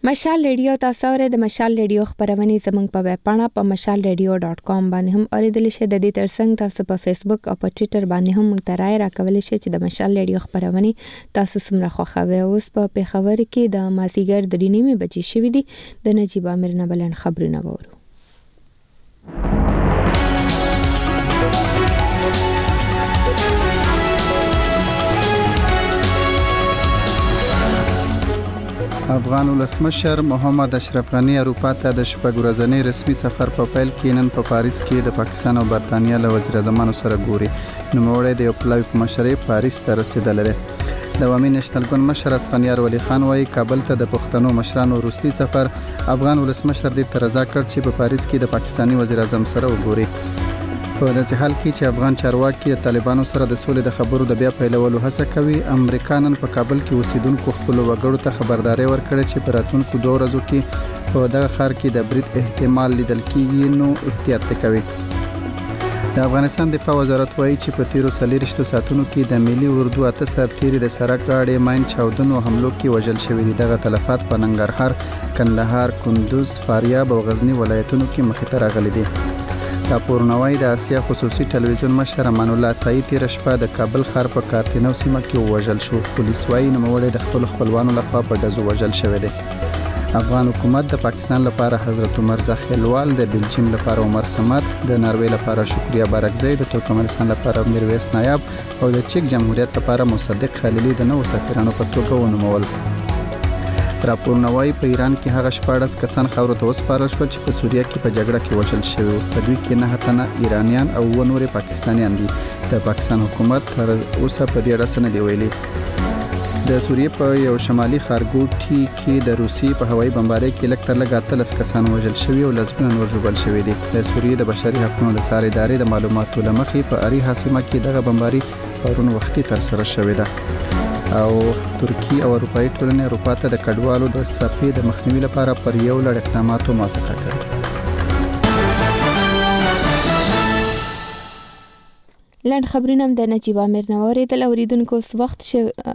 مشال ریډیو تاسو اورئ د مشال ریډیو خبرونه زموږ په ویب پاڼه په mashalradio.com باندې هم اوریدل شئ. د دې ترڅنګ تاسو په فیسبوک او په ټوئیټر باندې هم موږ ته رائے راکولی شئ چې د مشال ریډیو خبرونه تاسو څومره خوښوي. اوس په پیښور کې د مازیګر د 3:30 بجې شوې دي. د نجیب امیر نه بلند خبرونه وورو. افغان ولسمشر محمد اشرف غنی اروپا ته د شپږ ورځني رسمي سفر په پیل کې نن په پاریس کې د پاکستان او برتانیا له وزیر اعظمانو سره ګوري. نوموړی د یو پلاوي په مشرۍ پاریس ته رسیدلی دی. د عوامي نېشنل ګوند مشر اسفندیار ولی خان وايي کابل ته د پښتنو مشرانو وروستي سفر افغان ولسمشر دې ته رضا کړ چې په پاریس کې د پاکستاني وزیر اعظم سره وګوري. په داسې حال کې چې افغان چارواکي د طالبانو سره د سولې د خبرو د بیا پیلولو هڅه کوي، امریکا نن په کابل کې اوسیدونکو خپل وګړو ته خبرداري ورکړه چې په راتلونکو 2 ورځو کې په دغه ښار کې د برید احتمال لیدل کېږي، نو احتیاط کوي. د افغانستان دفاع وزارت وایي چې په تیرو 40 ساعتونو کې د ملي اردو 8 سرتیري د سړک غاړې ماین چاودنو حملو کې وژل شوي دي. دغه تلفات په ننګرهار، کندهار، کندوز، فاریاب او غزنی ولایتونو کې مخې ته راغلي دي. راپورونه وايي د آسیا خصوصي ټلویزیون مشر امان الله تایي تېره شپه د کابل ښار په کارتینو سیمه کې وژل شو. پولیس وايي نوموړی د خپلو خپلوانو لخوا په ډزو وژل شوی دی. افغان حکومت د پاکستان لپاره حضرت عمر زخیلوال، د بلجیم لپاره عمر سمد، د ناروې لپاره شکریا بارکزی، د ترکمنستان لپاره میرویس نایب او د چک جمهوریت لپاره مصدق خلیلی د نوو سفیرانو په توګه ونومول. راپورونه وايي په ایران کې هغه 14 کسان خاورو ته وسپارل شول چې په سوریه کې په جګړه کې وژل شوي وو. په دوی کې 9 تنه ایرانیان او 9 نور پاکستانیان دي. د پاکستان حکومت تر اوسه په دې اړه څه نه دی ویلي. د سوریې په یو شمالي ښارګوټي کې د روسي په هوایي بمبارۍ کې لږ تر لږه 13 کسان وژل شوي او لسګونه نور ژوبل شوي دي. د سوریې د بشري حقوقو د څار ادارې د معلوماتو له مخې په اریحا سیمه کې دغه بمباري پرون وختي ترسره شوې ده. او ترکی او اروپایي ټولنې اروپا ته د کډوالو د څپې د مخنیوي لپاره پر یو لړ اقداماتو موافقه کړې. لاند خبرونه د نجیب امیر نه اوریدل. اوریدونکو اوس وخت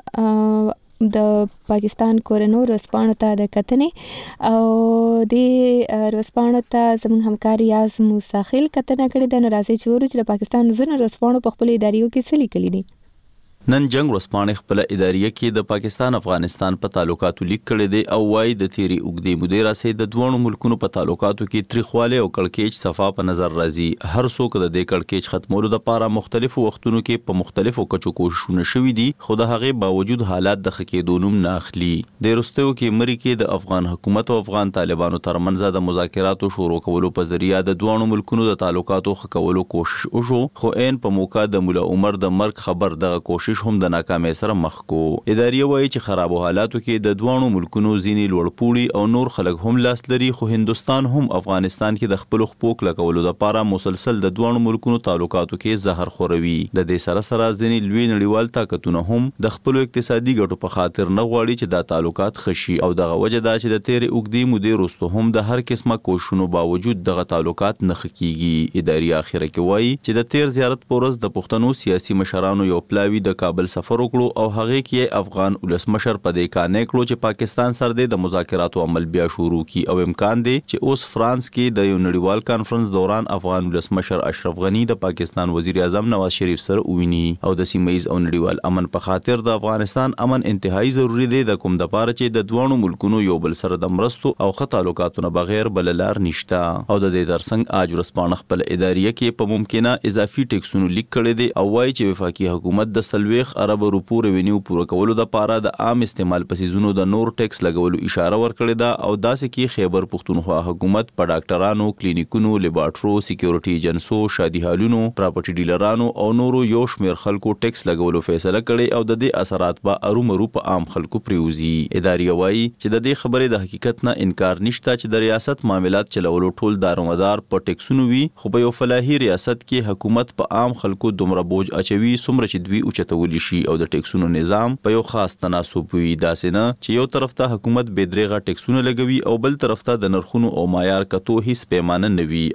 چې د پاکستان کورنو ورځپاڼو ته د کتنې او د ورځپاڼو ته زموږ همکار یاز موسی خیل کتنه کړې ده. نو راځي چې ورو چې د پاکستان ځینې ورځپاڼو په خپل اداریو کې څه لیکلي دي. نن جنگ ورځپاڼې خپل اداریه کې د پاکستان افغانستان په تعلقاتو لیک کړی دی او وايي د تیری اوږدې مودې راځي د دوه ملکونو په تعلقاتو کې تریخواله او کړکېچ صفا په نظر راځي. هر څوک د دې کړکېچ ختمولو لپاره مختلفو وختونو کې په مختلفو کچو کوششونه شوي دي، خو د هغې باوجود حالات د خکېدو نوم نه اخلي. د وروستیو کې مری کې د افغان حکومت او افغان طالبانو ترمنځ د مذاکراتو شروع کولو په ذریعہ د دوه ملکونو د تعلقاتو ښه کولو کوشش وشو، خو عین په موقع د مولا عمر د مرګ خبر دغه کوشش هم د ناکامۍ سره مخ کو. اداریه وایي چې خرابو حالاتو کې د دوه ملکونو ځینې لوړپوړي او نور خلک هم لاس لري، خو هندستان هم افغانستان کې د خپل حقوق لکولو لپاره مسلسل د دوه ملکونو تعلقاتو کې زهر خوروي. د دې سره سره ځینې لوی نړیوال طاقتونه هم د خپل اقتصادي ګټو په خاطر نه غواړي چې دا تعلقات خشي او دغه وجه دا چې د تیرې اوږدې مودې وروسته هم د هر قسمه کوششونو باوجود دغه تعلقات نه ښه کیږي. اداریه اخره کې وایي چې د تیر زیارت په ورځ د پښتنو سیاسي مشرانو یو پلاوی د کابل سفر وکړو او هغه کې افغان ولسمشر په دې کانې کړو چې پاکستان سره د مذاکراتو عمل بیا شروع کی او امکان دی چې اوس فرانس کې د یو نړیوال کانفرنس دوران افغان ولسمشر اشرف غنی د پاکستان وزیر اعظم نواز شریف سره وویني او د سیمه‌ایز او نړیوال امن په خاطر د افغانستان امن انتهایی ضروری دی، د کوم د پاره چې د دوه ملکونو یو بل سره د مرستو او ښه تعلقاتونو بغیر بل لار نشته. او د دې ترڅنګ اج ورځپاڼه خپل اداریه کې په ممکنه اضافي ټیکسونو لیک کړی دی او وايي چې وفاقي حکومت د 30 ارب روپو ریونیو پوره کولو لپاره د عام استعمال پسیزونو د نور ټیکس لګولو اشاره ورکړې ده او داسې کې خیبر پښتونخوا حکومت په ډاکټرانو، کلینیکونو، لیبارټرو، سکیورټي ایجنسو، شادي هالونو، پراپرټي ډیلرانو او نورو یو شمیر خلکو ټیکس لګولو فیصله کړې او د دې اثرات به ارومرو په عام خلکو پریوزي. اداریه وایي چې د دې خبرې د حقیقت نه انکار نشته چې د ریاست معاملات چلولو ټول دارومدار په ټیکسونو وي، خو په یو فلاحي ریاست کې حکومت په عام خلکو دومره بوج اچوي څومره چې دوی اوچتولی شي او د ټیکسونو نظام په یو خاص تناسب وي. داسې نه چې یو طرف ته حکومت بې درېغه ټیکسونه لګوي او بل طرف ته د نرخونو او معیار کتو هیڅ پیمانه نه وي.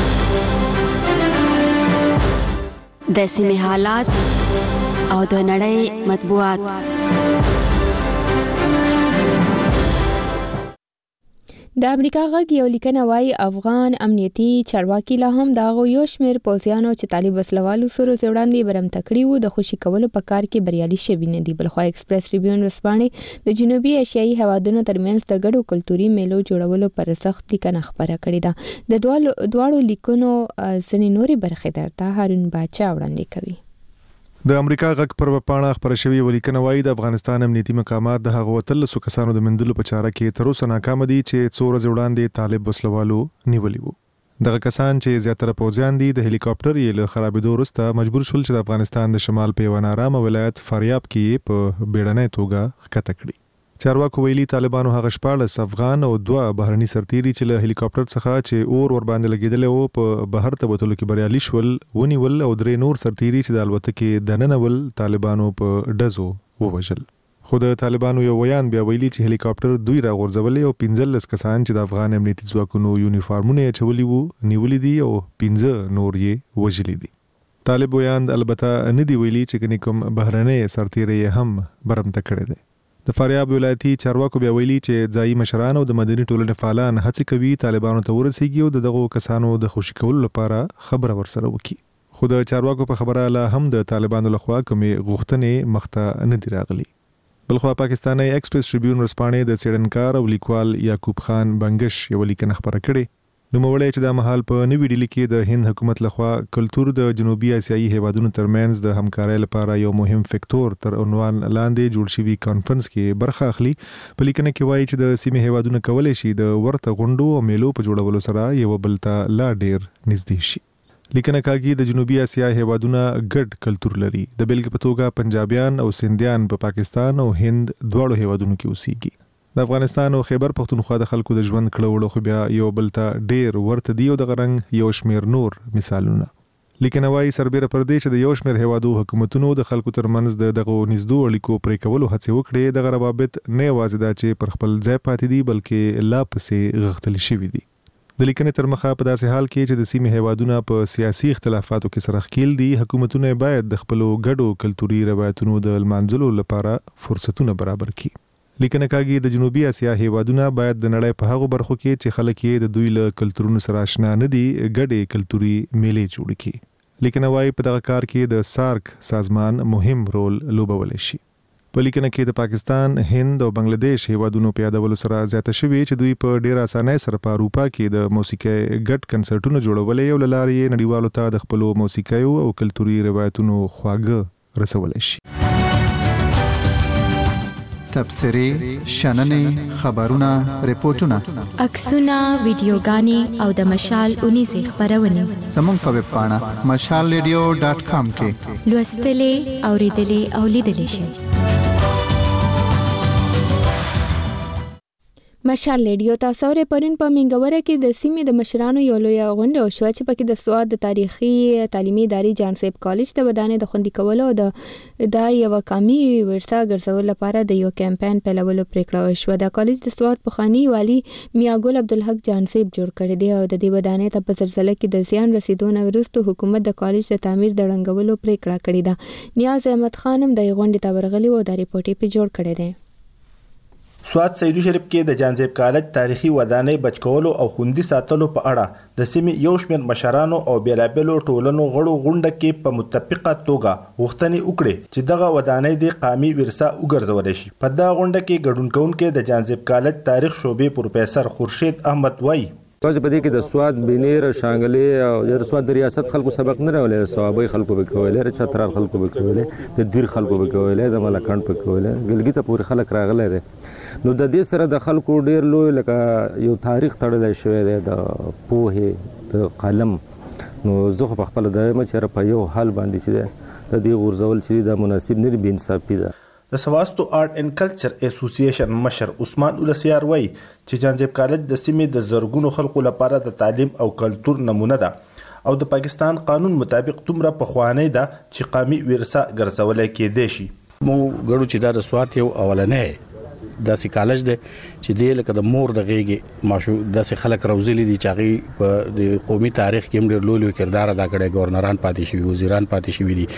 د سیمې حالات او د نړۍ مطبوعات. د امریکا غږ یو لیکنه وايي افغان امنیتي چارواکي لا هم د هغو یو شمېر پوځیانو چې طالب وسلوالو سره وړاندې برمته کړي وو د خوشي کولو په کار کې بریالي شوي نه دي. بلخوا ایکسپریس ټریبیون ورځپاڼې د جنوبي ایشیایي هیوادونو ترمنځ د ګډو کلتوري میلو جوړولو پر سخت لیکنه خبره کړې ده. د دواړو لیکنو ځینې نورې برخې درته هارون باچا وړاندې کوي. د امریکا غږ پر وپاڼه خبره شوې ولیکنه وايي د افغانستان امنیتي مقامات د هغو 13 کسانو د مندلو په چاره کې تر اوسه ناکام دي چې څو ورځې وړاندې طالب وسلوالو نیولي وو. دغه کسان چې زیاتره پوځیان دي د هلیکاپټر یې له خرابېدو وروسته مجبور شول چې د افغانستان د شمال په یوه نارامه ولایت فاریاب کې په بیړنۍ توګه ښکته کړي. چارواکو ویلي طالبانو هغه 14 افغان او 2 بهرني سرتیري چې له هلیکاپټر څخه چې اور ور باندې لګیدل وو په بهر ته وتلو کې بریالي شول ونیول او 3 نور سرتیري چې د الوتکې دننه ول طالبانو په ډزو ووژل. خو د طالبانو یو ویان بیا ویلي چې هلیکاپټر دوی راغورځولې او 15 کسان چې د افغان امنیتي ځواکونو یونیفارمونه یې چولي وو نیولې دي او 15 نور یې وژلي دي. طالب ویان البته نه دی ویلي چې کني کوم بهرني سرتیري هم برمته کړي دي. د فاریاب ولایتي چارواکو بیا ویلي چې ځایي مشران او د مدني ټولنې فعالان هڅه کوي طالبانو ته ورسیږي او دغه کسانو د خوشي کولو لپاره خبره ورسره وکړي. خو د چارواکو په خبره لا هم د طالبانو لخوا کومې غوښتنې مخته نه دي راغلي. بلخوا پاکستاني ایکسپریس ټریبیون ورځپاڼې د څېړنکار او لیکوال یعقوب خان بنگش یو لیکنه خبره کړې. نوموړی چې د مهال په نوې ډیلي کې د هند حکومت لخوا کلتور د جنوبي اسیایي هیوادونو ترمنځ د همکارۍ لپاره یو مهم فکتور تر عنوان لاندې جوړ شوی کانفرنس کې برخه اخلي. په لیکنه کې وایي چې د سیمې هیوادونو کولی شي د ورته غونډو او میلو په جوړولو سره یو بل ته لا ډیر نږدې شي. لیکنه کاږي د جنوبي اسیا هیوادونه ګډ کلتور لري. د بیلګې په توګه پنجابیان او سندیان په پاکستان او هند دواړو هیوادونو کې اوسېږي. د افغانستان او خیبر پختونخوا د خلکو د ژوند کړهوړو خو بیا یو بل ته ډیر ورته دی او د غرنګ یو شمیر نور مثالونه. لیکنه وايي سربېره پر دې چې د یو شمیر هیوادو حکومتونو د خلکو ترمنځ دغه نږدې اړیکو پرې کولو هڅه وکړي د روابط نه یوازې دا چې پر خپل ځای پاتې دي بلکې لا پسې غښتل شوي دي. د لیکنې تر مخه په داسې حال کې چې د سیمې هیوادونه په سیاسي اختلافاتو کې سره ښکیل دي حکومتونه باید د خپلو ګډو کلتوري روایتونو د لمانځلو لپاره فرصتونه برابر کړي. لیکنه کاږي د جنوبي اسیا هیوادونه باید د نړۍ په هغو برخو کې چې خلک یې د دوی له کلتورونو سره آشنا نه دي ګډې کلتوري میلې جوړ کړي. لیکنه وايي په دغه کار کې د سارک سازمان مهم رول لوبولی شي. په لیکنه کې د پاکستان، هند او بنگلاديش هیوادونو په یادولو سره زیاته شوې چې دوی په ډیر اسانۍ سره په اروپا کې د موسیقۍ ګډ کنسرټونه جوړولې او لارې نړیوالو ته د خپلو موسیقۍ او کلتوري روایتونو خواږه رسولای شي. تبصرې، شننې، خبرونه، ریپورتونه، عکسونه، ویډیوګانې او د مشال 19 خبرونه زموږ په ویب پاڼه mashalradio.com کې لوستلې، اوریدلې او لیدلې شئ. مشال ریډیو تاسو اورئ. پرون په منګوره کې د سیمې د مشرانو یو لوی غونډه وشوه چې پکې د سواد د تاریخي تعلیمي ادارې جانسیب کالج د ودانې د خوندي کولو او د یو قومي ورثه ګرځولو لپاره د یو کمپاین پیلولو پریکړه وشوه. د کالج د سواد پخوانی والی میاګل عبدالحق جانسیب جوړ کړی دی او د دې ودانې ته په زلزلې کې د زیان رسیدو نه وروسته حکومت د کالج د تعمیر د ړنګولو پریکړه کړې ده. نیاز احمد خانم د غونډې ته ورغلی و او د ریپورټ په جوړ کړی دی. سواد سیدو شریف کې د جانزیب کالج تاریخي ودانۍ بچکولو او خوندي ساتلو په اړه د سیمې یو شمېر مشرانو او بیلابېلو ټولنو غړو غونډه کې په متفقه توګه غوښتنې وکړې چې دغه ودانۍ د قومي ورثه وګرځولی شي. په دغه غونډه کې ګډون کوونکي د جانزیب کالج تاریخ شعبې پروفیسر خورشید احمد وایي تاسو په دې کې د سواد بنیر شانګلې او د سواد د ریاست خلکو سبق نه راولې صوابي خلکو به کولې چترال خلکو به کولې د دیر خلکو به کولې د ملکان په کولې ګلګي ته پورې خلک راغلي دي. نو د دې سره د خلکو ډیر لوی لکه یو تاریخ تړلی شوی دی د پوهې د قلم. نو زه خو په خپله دایم چې په یو حال باندې چې دی د دې غورځول چې دا مناسب نه دی، بېانصافي ده. د سواستو آرټ اینڈ کلچر اسوسییشن مشر عثمان اولسیار وایي چې جانزیب کالج د سیمې د زرګونو خلکو لپاره د تعلیم او کلتور نمونه ده او د پاکستان قانون مطابق دومره پخوانی ده چې قومي ورثه ګرځولی کېدی شي. مو ګړو چې دا د سوات یو اولنی داسې کالج دی چې دی لکه د مور د غېږې ماشو داسې خلک روزلي دي چې هغې په د قومي تاریخ کې هم ډېر لوی لوی کردار ادا کړی، ګورنران پاتې شوي، وزیران پاتې شوي دي.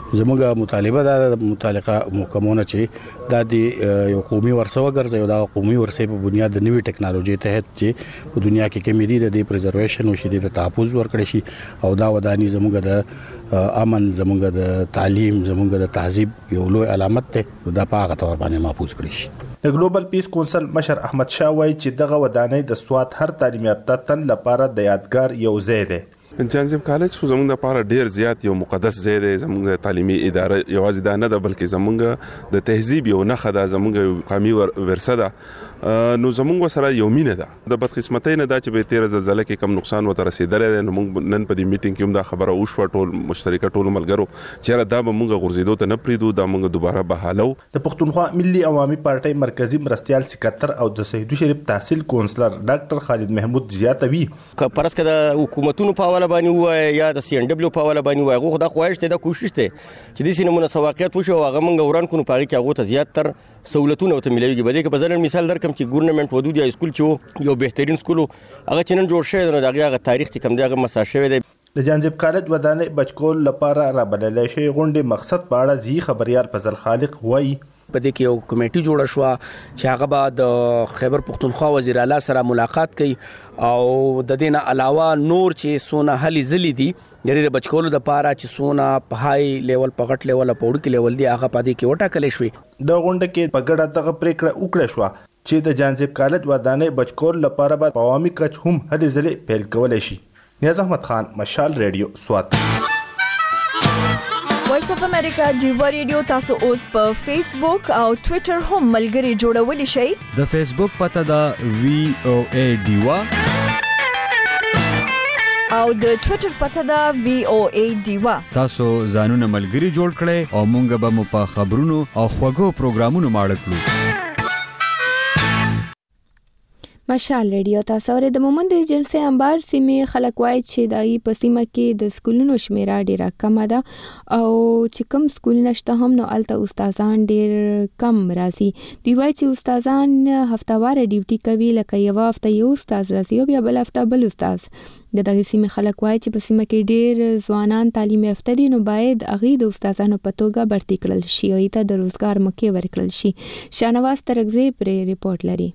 زموږه مطالبه د متعلقه محکمونو چې د یو قومي ورثه وګرځي او د قومي ورثې په بنیاد د نوې ټکنالوژي تحت چې په دنیا کې کمی دي د پریزرویشن او شدید تحفظ ورکړي شي او دا ودانی زموږه د امن زموږه د تعلیم زموږه د تهذیب یو لوی علامت ده د پاغه تور باندې محفوظ کړي شي. د ګلوبل پیس کونسل مشر احمد شاه وایي چې دغه ودانۍ د سواد هر تعلیم یافته تن لپاره د یادګار یو ځای دی. جانزیب کالج خو زموږ لپاره ډیر زیات یو مقدس ځای دی. زموږ تعلیمي اداره یوازې دا نه ده بلکې زموږ د تهذیب یو نښه ده، زموږ قومي ورثه ده. نو زموږ سره یو مینه ده. د بدقسمتۍ نه دا چې به تیر زلزلې کې کم نقصان وته رسیدلی دی. نو موږ نن په دې میټینګ کې هم دا خبره وشوه ټول مشترکه ټول ملګرو چې دا به موږ غورځېدو ته نه پریږدو، دا موږ دوباره بحالو. د پښتونخوا ملي عوامي پارټۍ مرکزی مرستیال سکرټر او د سیدو شریف تحصیل کونسلر ډاکټر خالد محمود زیاتوي که پرسکه د حکومتونو په حواله باندې وای یا د سی ان ډبلیو په حواله باندې وای غوښه د خواهش ته د کوشش ته چې د سینمونه سواقعات وشو هغه موږ وران کو په کې هغه ته زیات تر سہولتونه او ته ملويږي. بلکې په ځل مثال درکم چې ګورنمنت ودود یا سکول چې یو بهترین سکول هغه چې نن جوړ شوی دی هغه تاریخ چې کم دی هغه مسا شوی دی. د جانزیب کالج ودانۍ بچکول لپاره را بللای شي غونډې مقصد په اړه زی خبريال فضل خالق وایي په دې کې یو کمیټي جوړه شو چې هغه بعد خیبر پختونخوا وزیر اعلی سره ملاقات کوي او د دې نه علاوه نور چې سونه هلي زلي دي د بچکولو د پاره چې سونه په هاي لیول په غټ لیول په وړ کې لیول دي هغه په دې کې وټاکل شوی. د غونډه کې په ګډه دغه پریکړه وکړه شو چې د جانزیب کالج ودانۍ بچکول لپاره به عوامي کچ هم هلي زلي پیل کولای شي. نیاز احمد خان، مشال ریډیو، سوات. وایس اف امریکا ډیوا ریډیو تاسو اوس په فیسبوک او ټوئیټر هم ملګري جوړولی شئ. د فیسبوک پته دا VOA ډیوا او د ټوئیټر پته دا VOA ډیوا. تاسو ځانونه ملګري جوړ کړئ او مونږ به مو په خبرونو او خوږو پروګرامونو ماړه کړو. مشال ریډیو تاسو ور د مومند ایجنسی انبار سیمې خلک وایي چې دای په سیمه کې د سکولونو شمیره ډیره کم ده او چې کم سکول نشته هم نو الته استادان ډیر کم راځي. دوی وایي چې استادان هفتهواره ډیوټي کوي، لکه یو هفته یو استاد راځي او بیا بل هفته بل استاد. د دغه سیمې خلک وایي چې په سیمه کې ډیر ځوانان تعلیم یافته دي، نو باید هغه د استادانو په توګه برتي کړل شي او ته د روزګار موقع ورکړل شي. شانواز ترغزی پر ریپورت لري.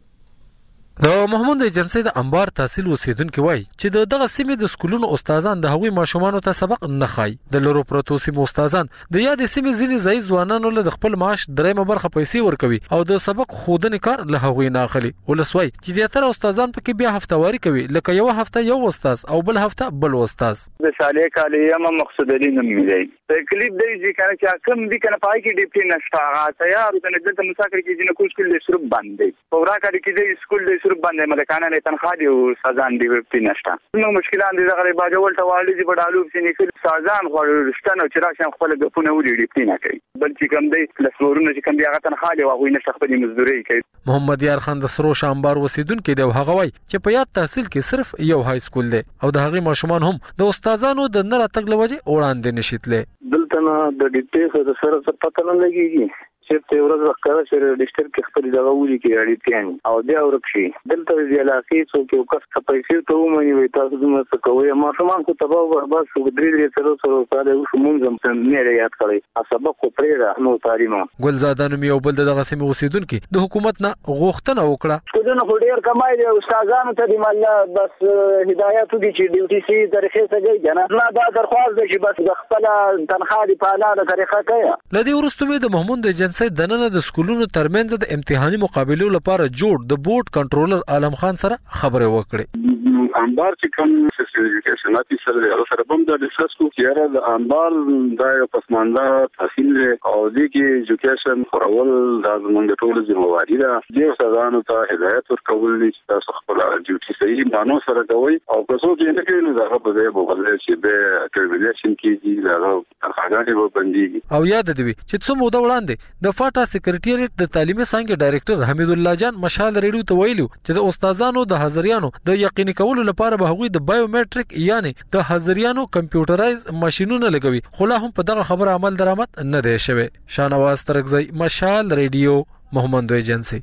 د محمود ایجنسی د انبار تحصیل اوسیدونکو وایي چې دغه سیمې د سکولونو استادان د هغوی ماشومان ته سبق نه خای. د لورو پروتو سیمې استادان د یاد سیمې ځینې ځای ځوانانو له خپل معاش درېمه برخه پیسې ورکوي او د سبق خودنې کار له هغوی نه اخلي. ولسوي چې زیاتره استادان پکې بیا هفتهواري کوي، لکه یو هفته یو استاد او بل هفته بل استاد. د شالې کالیه ما مقصود لري نه ملي په کلیپ دی چې کم دي کنه پای کې ډیپټي نشته هغه تیار د دلته مسافر کې جن کو سکول د شروع باندې پورا کړي کې د سکول د شروع باندې ملکانه نه تنخواه دی او سازان دی ډیپټي نشته. نو مشکلات دي دغه باجول ته والي چې په ډالو کې نه سازان خو رښتنه چې راشن خپل د پونه ولې ډیپټي نه کوي بلکې کم دی لسورونه چې کم دی هغه تنخواه دی او نه خپل مزدوري کوي. محمد یار خان د سرو شامبار وسیدونکو دی هغه وای چې په یاد تحصیل کې صرف یو های سکول دی او د هغه ماشومان هم د استادانو د نه راتګ لوجه وړاندې نشیتله. دلته د ډیټیل سره پته نه لګیږي چې ته ورځ وکړه چې ډیجیټل کې خپل دغه ولي کې اړیتيان او بیا ورکشي دلته د علاقې څوک یو کس ته پیسې ته ومني وي تاسو دمه څه کوی ما شومان کو تباہ برباد شو درې سره سره شو مونږ هم نه یاد کړی سبق کو پرې نو تعلیم. ګلزاده نوم یو بل دغه سیمه اوسیدونکو د حکومت نه غوښتنه وکړه. څنګه خو ډیر کمای دي استادانو ته دی مال بس هدایت دي چې ډیوټي سي طریقې څخه جنا نه دا درخواست دي چې بس د خپل تنخواه په اعلی طریقه کوي. لدی ورستوي د محمود ایجنسی دننه د سکولونو ترمنځ د امتحاني مقابلو لپاره جوړ د بورډ کنټرولر عالم خان سره خبرې وکړې. انبار چې کوم ایجوکیشن افیسر دی سره بم د ډیسکس کو کیاره د انبار د پسمانده تحصیل او د کی ایجوکیشن خورول د زمونږ ټول ذمہواری ده. د استادانو ته هدایت ورکول دي چې تاسو خپل ډیوټي صحیح مانو سره کوي او که څو چې نه کوي نو دا په ځای بوغل چې به کریمینیشن کیږي دا هغه به بنديږي. او یاد دی چې څو موده وړاندې د فاټا سکریټریټ د تعلیمي څنګه ډایریکټر حمید الله جان مشال ریډیو ته ویلو چې د استادانو د حاضریانو د یقیني کولو لپاره به هغوی د بایومټریک یعنی د حاضریانو کمپیوټرایز ماشينونه لګوي، خو لا هم په دغه خبره عمل درآمد نه دی شوی. شانواز ترغزی، مشال ریډیو، محمد ایجنسی.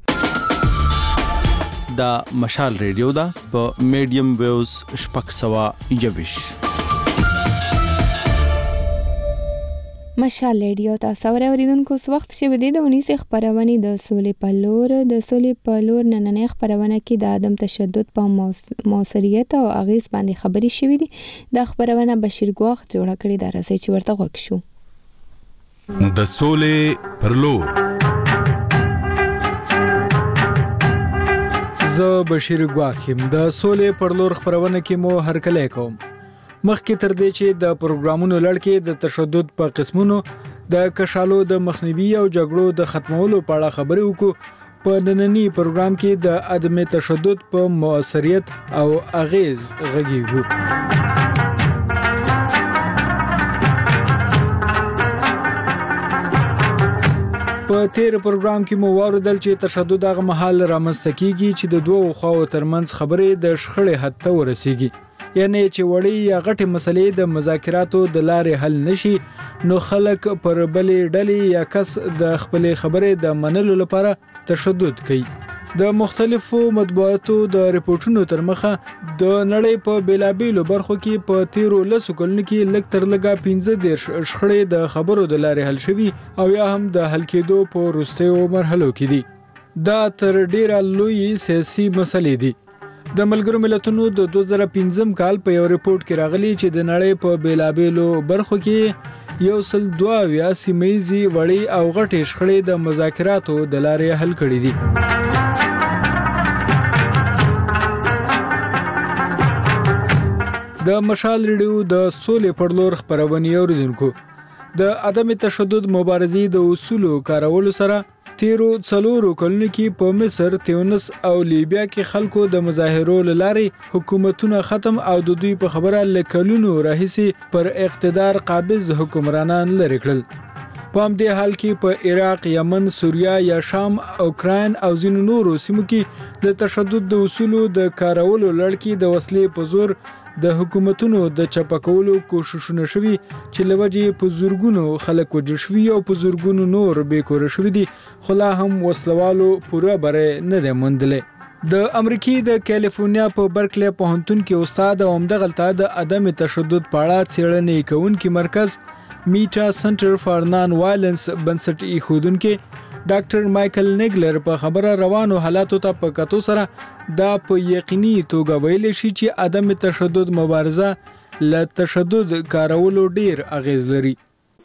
دا مشال ریډیو دا په میډیم ویوز شپږ سوه 21. مشال ریډیو تاسو اوریدونکو څو وخت شوه د 19 خبرونه د سولې په لور نننې خبرونه کې د عدم تشدد په موثریت او اغیز باندې خبري شوې دي. د خبرونه بشیر ګواخ جوړه کړې ده، راځي چې ورته غوښ شو. د سولې پر لور زه بشیر ګواخیم د سولې پر لور خبرونه کې مو هرکلی کوم. مخکې تر دې چې د پروګرامونو لړ کې د تشدد په قسمونو د کشالو د مخنیوي او جګړو د ختمولو په اړه خبرې وکړو، په نننی پروګرام کې د عدم تشدد په موثریت او اغیز غږیږو. په تیر پروګرام کې مو واردل چې تشدد هغه مهال رامنځته کیږي چې د دوه خواو ترمنځ خبرې د شخړې حد ته ورسیږي، یعنی چې وړي یا غټې مسلې د مذاکراتو د لارې حل نشي، نو خلک پر بلې ډلې یا کس د خپلې خبرې د منلو لپاره تشدد کوي. د مختلفو مطبوعاتو د ریپورتونو تر مخه د نړۍ په بیلابیلو برخو کې په تیرو 10 کلونو کې لږ تر لږه 15 شخړې د خبرو د لارې حل شوي او یا هم د حل کېدو په وروستیو مرحلو کې دي. دا تر ډیره لوی سیاسي مسلې دي. د ملګرو ملتونو د 2015 کال په یو ریپورت کې راغلي چې د نړۍ په بیلابیلو برخو کې 102 سیمه‌یزې وړې او غټې شخړې د مذاکراتو د لارې حل کړې دي. د مشال ریډیو د سولې پر لور خبرونه اوریدونکو، د عدم تشدد مبارزې د اصولو کارولو سره تیرو 4 کلونو کې په مصر، تیونس او لیبیا کې خلکو د مظاهرو لارې حکومتونه ختم او د دوی په خبره لکلونو راهیسي پر اقتدار قابض حکمرانان لري کړل. په همدې حال کې په عراق، یمن، سوریه یا شام، اوکراین او ځینو نورو سیمو کې د تشدد د اصولو د کارولو لړ کې د وسلې په زور د حکومتونو د چپکولو کوششونه شوي چې لوجې په زورګونو خلک وژل شوي او په زورګونو نور بیکوره شوي دي، خو لا هم وسلوالو پوره بری نه دی موندلی. د امریکای د کالیفورنیا په برکلی پوهنتون کې استاد او همدغلته د عدم تشدد په اړه څېړنې کوونکی مرکز میټا سنټر فار نان وایلنس بنسټ ایښودونکی ډاکټر مایکل نیګلر په خبره روانو حالاتو ته په کتو سره دا په یقیني توګه ویلی شي چې عدم تشدد مبارزه له تشدد کارولو ډیر اغیز لري.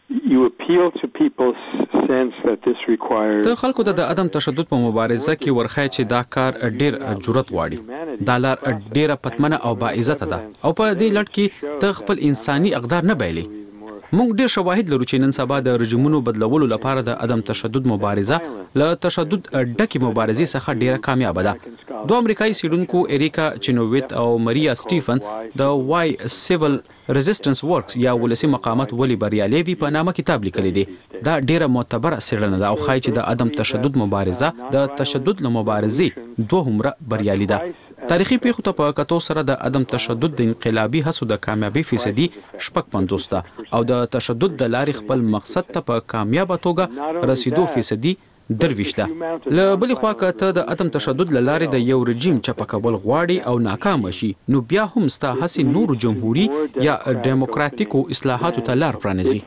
ته خلکو ته د عدم تشدد په مبارزه کې ورخای چې دا کار ډیر جرأت غواړي. دا لار ډیره پتمنه او با عزت ده او په دې لړ کې ته خپل انساني اقدار نه بایلي. موږ ډیر شواهد لرو چې نن سبا د رژیمونو بدلولو لپاره د عدم تشدد مبارزه له تشدد ډکې مبارزې څخه ډیره کامیاب ده. دوه امریکایي څېړونکو اریکا چینوویت او ماریا سټیفن د وای سیول ریزिस्टنس ورکس یا ولسی مقامات ولی بریالي وي په نامه کتاب لیکلی دی. دا ډیره معتبره څېړنه ده او ښایي چې د عدم تشدد مبارزه د تشدد له مبارزې دوه عمره بریالي ده. تاریخي پیښو ته په کتو سره د عدم تشدد د انقلابي هڅو د کامیابی فیصدي 50 ده او د تشدد د لارې خپل مقصد ته په کامیابه توګه رسیدو فیصدي 23 ده. له بلې خوا که ته د عدم تشدد له لارې د یو رژیم چپکول غواړي او ناکام شي، نو بیا هم ستا هڅې نورو جمهوري یا ډیموکراتیکو اصلاحاتو ته لار پرانیزي.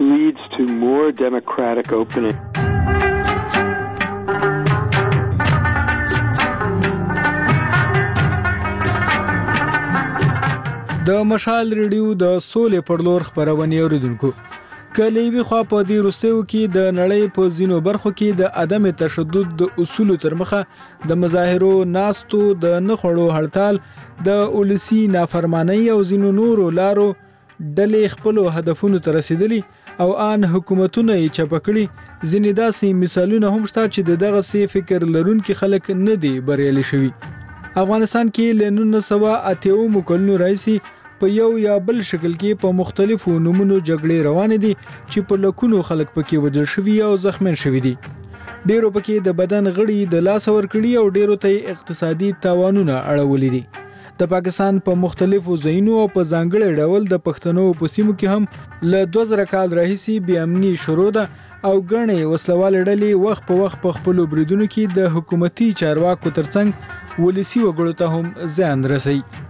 د مشال ریډیو د سولې پر لور خبرونه اوریدونکو، کله وی خو په دې وروستیو کې د نړۍ په ځینو برخو کې د عدم تشدد د اصولو تر مخه د مظاهرو، ناستو، د نخړو هړتال، د اولسي نافرمانی او ځینو نورو لارو ډلې خپل هدفونو ته رسیدلي او ان حکومتونه یې چپکړي. ځینې داسې مثالونه هم شته چې دغه سي فکر لرونکي خلک نه دي بریالي شوي. افغانستان کې له 1980 کلونو راځي په یو یا بل شکل کې په مختلفو نمونو جګړې روانې دي چې په لکونو خلک پکې وژل شوي او زخمین شوي دي. ډیرو پکې د بدن غړي د لاس ورکړي او ډیرو ته اقتصادي تاوانونه اړولي دي. د پاکستان په مختلفو ځایونو او په ځانګړي ډول د پښتنو په سیمو کې هم له 2000 کال راهیسي بې امني شروع ده او ګڼې وسلوالې ډلې وخت په وخت په خپلو بریدونو کې د حکومتي چارواکو ترڅنګ ولسی وګړو ته هم زیان رسوي.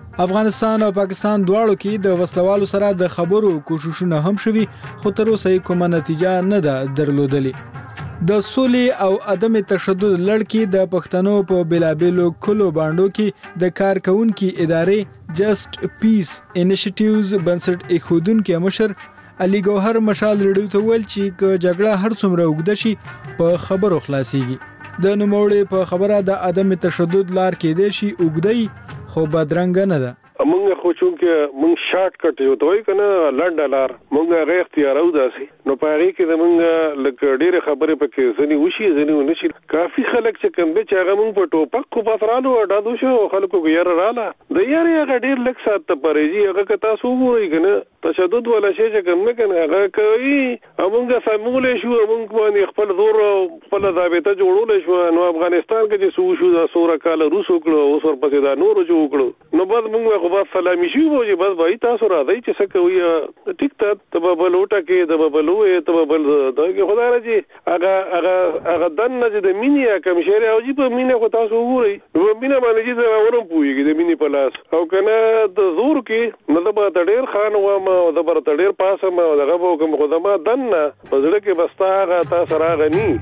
افغانستان او پاکستان دواړو کې د وسلوالو سره د خبرو کوششونه هم شوي خو تر اوسه کومه نتیجه نه ده درلودلې د سولې او عدم تشدد لړ کې د پښتنو په بلابلو کلو باندو کې د کارکونکو ادارې جست پیس انیشیټیوز بنسټ ایښودونکو مشر علي ګوهر مشال ریډیو ته ویل چې جګړه هر څومره اوږده شي په خبرو خلاصيږي د نوموړي په خبره د عدم تشدد لار کې دی شي اوږدی خو بدرنګ نه ده مونږ خو چونکه مونږ شارټ کټ یو دوی کنه لنډه لار مونږ غیر اختیار او داسي نو پاره کې د مونږ لکه ډېر خبره پکې ځنی وشي ځنی ونشي کافي خلک چې کوم به چې هغه مونږ په ټوپک کو پاترالو اډادو شو خلکو کې ير رااله د یاري هغه ډېر لک سات ته پرېږي هغه که تاسو وګورئ کنه تشدد ولا شي چې کوم نه کنه هغه کوي مونږه سمولې شو مونږ باندې خپل زور خپل ضابطه جوړول شو نو افغانستان کې چې سو شو دا سوره کال روس وکړو اوس ورپسې دا نور جوړ کړو نو بعد مونږ خو بس سلامي شو وځي بس وای تاسو راځي چې څه کوي ټیک ته تبابل وټه کې تبابلوې تبابل دا کې خدای راځي هغه دنه چې د مینې کوم شری او جی په مینې خو تاسو وګورئ نو مینې باندې چې دا ورم پويږي د مینې په لاس او کنه د زور کې نه د باتډیر خان و ما د برتډیر پاسه ما دغه کوم خدما دنه پزړه کې بستا هغه تاسو راغني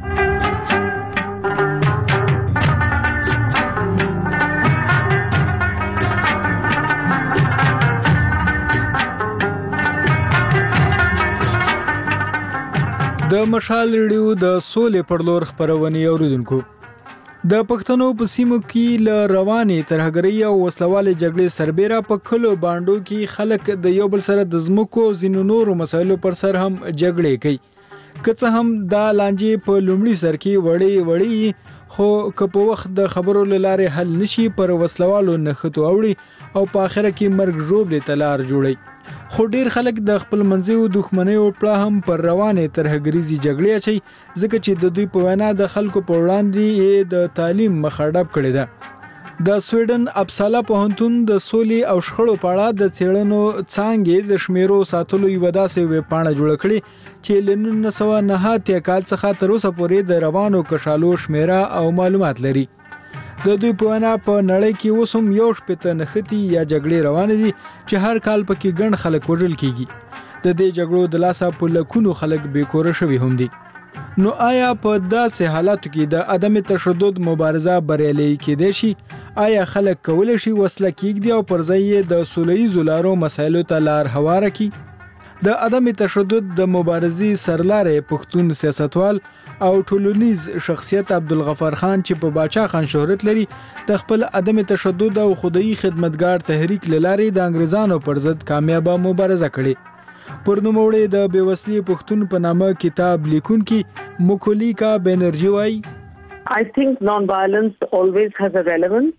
د مشال ریډیو د سولې پر لور خبرونه اوریدونکو د پښتنو په سیمو کې ل روانې ترهګرۍ او وسلواله جګړې سربېره په کلو باندو کې خلک د یو بل سره د زمکو زینو نورو مسایلو پر سر هم جګړې کوي که هم دا لانجې په لومړي سر کې وړي خو که په وخت د خبرو لاره حل نشي پر وسلوالو نخټو اوړي او په اخر کې مرګ ژوبلې تلار جوړي خو ډیر خلک د خپل منځیو دښمنۍ او پړه هم پر روانې ترهګریزي جګړې اچي ځکه چې د دوی په وینا د خلکو په وړاندې د تعلیم مخاډب کړي ده د سویډن اپسالا پوهنتون د سولې او شخړو په اړه د څېړنو څانګې د شمیرو ساتلو یو داسې ویبپاڼه جوړه کړې چې ل 1909 کال څخه تر اوسه پورې د روانو کشالو شمیره او معلومات لري د دوی په وینا په نړۍ کې اوس هم یو شپته نښتي یا جګړې روانې دي چې هر کال پکې ګڼ خلک وژل کیږي د دې جګړو د لاسه په لکونو خلک بیکوره شوي هم دي نو آیا په داسې حالاتو کې د عدم تشدد مبارزه بریالۍ کېدای شي آیا خلک کولی شي وسله کېږدي او پر ځای یې د سولیزو لارو مسایلو ته لار هواره کړي د عدم تشدد د مبارزې سرلارې پښتون سیاستوال او ټولنیز شخصیت عبدالغفار خان چې په باچا خان شهرت لري د خپل عدم تشدد او خدای خدمتګار تحریک لارې د انګريزانو پر ضد کامیابه مبارزه کړې پر نوموړي د بیوسلی پښتون په نامه کتاب لیکونکي مکولیکا بنرجی وایي I think non-violence always has a relevance.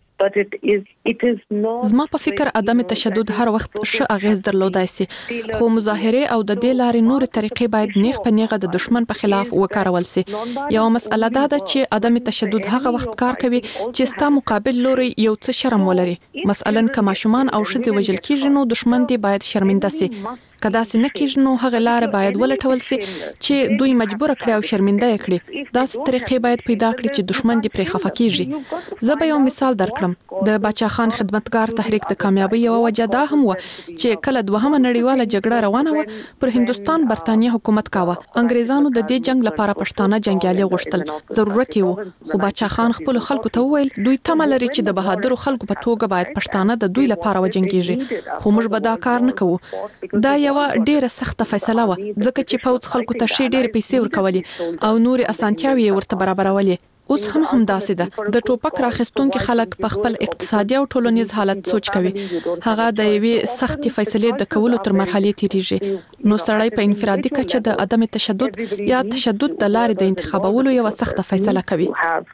زما په فکر عدم تشدد هر وخت ښه اغیز درلودای شي خو مظاهره او د دې لارې نور طریقې باید نیغ په نیغه د دشمن په خلاف وکارول شي یو مسله دا ده چې عدم تشدد هغه وخت کار کوي چې ستا مقابل لوري یو څه شرم ولري مثلا کما شومان او ښځې وژل کیږي نو دشمن دی باید شرمنده شي کدا سې نکیږي نو هغه لار باید ولټول شي چې دوی مجبور کړي او شرمنده کړي داسې طریقې باید پیدا کړي چې دشمن دی پرې خفه کیږي زه به یو مثال درکړم د باچا خان خدمتګار تحریک د کامیابی یو وجه دا هم و چې کله دوهمه نړیواله جګړه روانه و پر هندستان برتانیې حکومت کاوه انګریزانو د دې جنگ لپاره پښتانه جنگیالي غوښتل ضرورت یې خو باچا خان خپل خلکو ته وویل دوی تمه لري چې د بهادر خلکو په توګه باید پښتانه د دوی لپاره وجنګیږي خو موږ به دا کار نه کوو دا یو ډیره سخته فیصله و ځکه چې پوځ خلکو ته شي ډیره پیسې ورکولې او نور اسانتیاوي ورته برابرولې اوس هم همداسې ده د ټوپک راخستونکو خلک په خپل اقتصادي او ټولنیز حالت سوچ کوي هغه د یوې سختي فیصلې د کولو تر مرحلې تیریږي نو سړی په انفرادي کچه د عدم تشدد یا تشدد د لارې د انتخابولو یو سخته فیصله کوي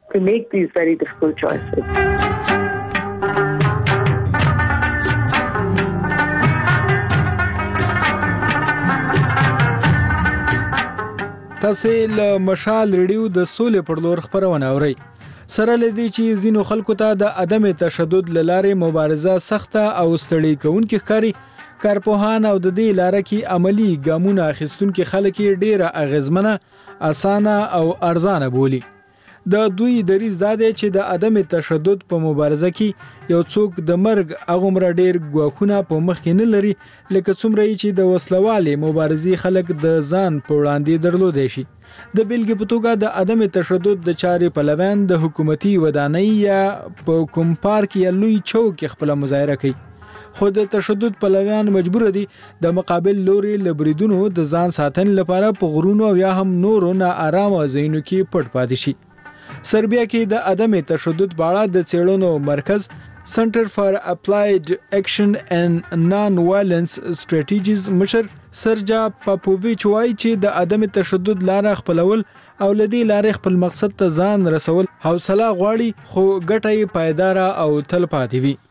تاسو له مشال ریډیو د سولې پر لور خبرونه اورئ سره لدی چې زینو خلکو ته د عدم تشدد لاره مبارزه سخته او ستړي کوونکې ښکاري کارپوهان او د دې لاره کې عملی ګامونه اخیستونکو خلک ډیره اغیزمنه اسانه او ارزانه بولی د دوی دریځ دا دی چې د عدم تشدد په مبارزه کې یو څوک د مرګ هغومره ډیر ګواښونه په مخ کې نه لري لکه څومره چې د وسلوالې مبارزې خلک د ځان په وړاندې درلودی شي. د بیلګې په توګه د عدم تشدد د چارې پلویان د حکومتي ودانۍ یا په کوم پارک یا لوی چوک خپل مظاهره کوي، خو د تشدد پلویان مجبور دي د مقابل لوري له بریدونو د ځان ساتنې لپاره په غرونو یا هم نورو ناارامه ځایونو کې پټ پاتې شي. سربیا کې د عدم تشدد په اړه د څېړنو مرکز سنټر فار اپلایډ اکشن اینڈ نان وایلنس سټریټیجیز مشر سرجا پاپوویچ وایي چې د عدم تشدد لاره خپلول او لدی لارې خپل مقصد ته ځان رسول حوصله غواړي، خو ګټه یې پایداره او تل پاتې وي.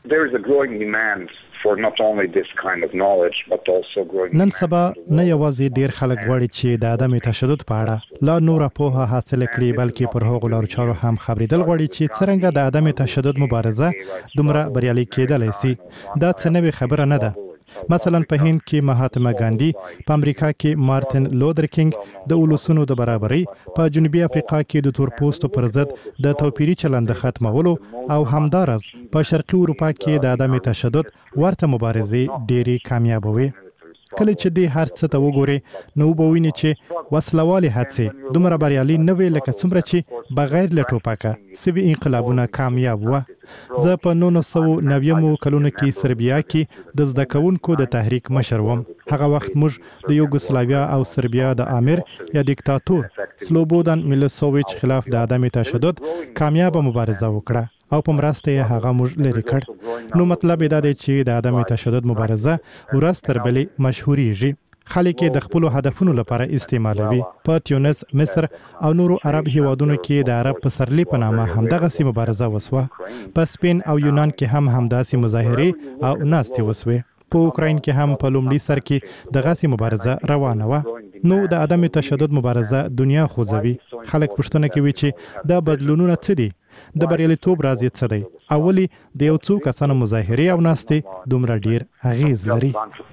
نن سبا نه یوازې ډیر خلک غواړي چې د عدم تشدد په اړه لا نوره پوهه حاصل کړي، بلکې پر هغو لارو چارو هم خبرېدل غواړي چې څرنګه د عدم تشدد مبارزه دومره بریالي کېدلی سي. دا څه نوې خبره نه ده. مثلا په هند کې مهاتما ګاندي، په امریکا کې مارتن لوتر کینګ د ولسونو د برابرۍ، په جنوبي افریقا کې د تورپوستو پر ضد د توپیري چلند ختمولو، او همدارس په شرقي اروپا کې د عدم تشدد ورته مبارزې ډېرې کامیابه وي. کله چې دې هر څه ته وګوري نو به ویني چې وسلوالې هڅې دومره بریالي نه وي لکه څومره چې بغیر له ټوپکه سوي انقلابونه کامیاب وه. زه په 1990 کلونو کې سربیا کې د زده کوونکو د تحریک مشر وم. هغه وخت موږ د یوګوسلاویا او سربیا د امیر یا دیکتاتور سلوبودان میلوسوویچ خلاف د عدم تشدد کامیابه مبارزه وکړه او په مرسته یې هغه موږ لرې کړ. نو مطلب دا دی چې د عدم تشدد مبارزه ورځ تر بلې مشهورېږي. خلک یې د خپلو هدفونو لپاره استعمالوي. په تیونس، مصر او نورو عرب هیوادونو کې د عرب پسرلی په نامه همدغسې مبارزه وسوه. په سپین او یونان کې هم همداسې مظاهرې او ناستې وسوې. په اوکراین کې هم په لومړي سر کې دغسې مبارزه روانه وه. نو د عدم تشدد مبارزه دنیا خوځوي. خلک پوښتنه کوي چې دا بدلونونه څه دي؟ د بریالیتوب راز یې څه دی؟ او ولې د یو څو کسانو مظاهرې او ناستې دومره ډیر اغیز لري؟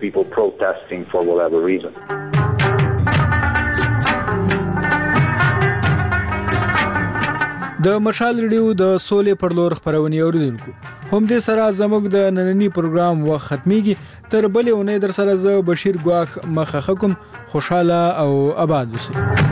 د مشال ریډیو د سولې پر لور خبرونه اوریدونکو، هم دې سره زموږ د نننی پروګرام وخت ختميږي. تر بلې اونۍ در سره زه بشیر ګواخ مخه کوم. خوشاله او آباد اوسئ.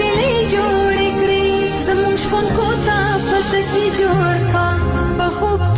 جوړ کا په خوب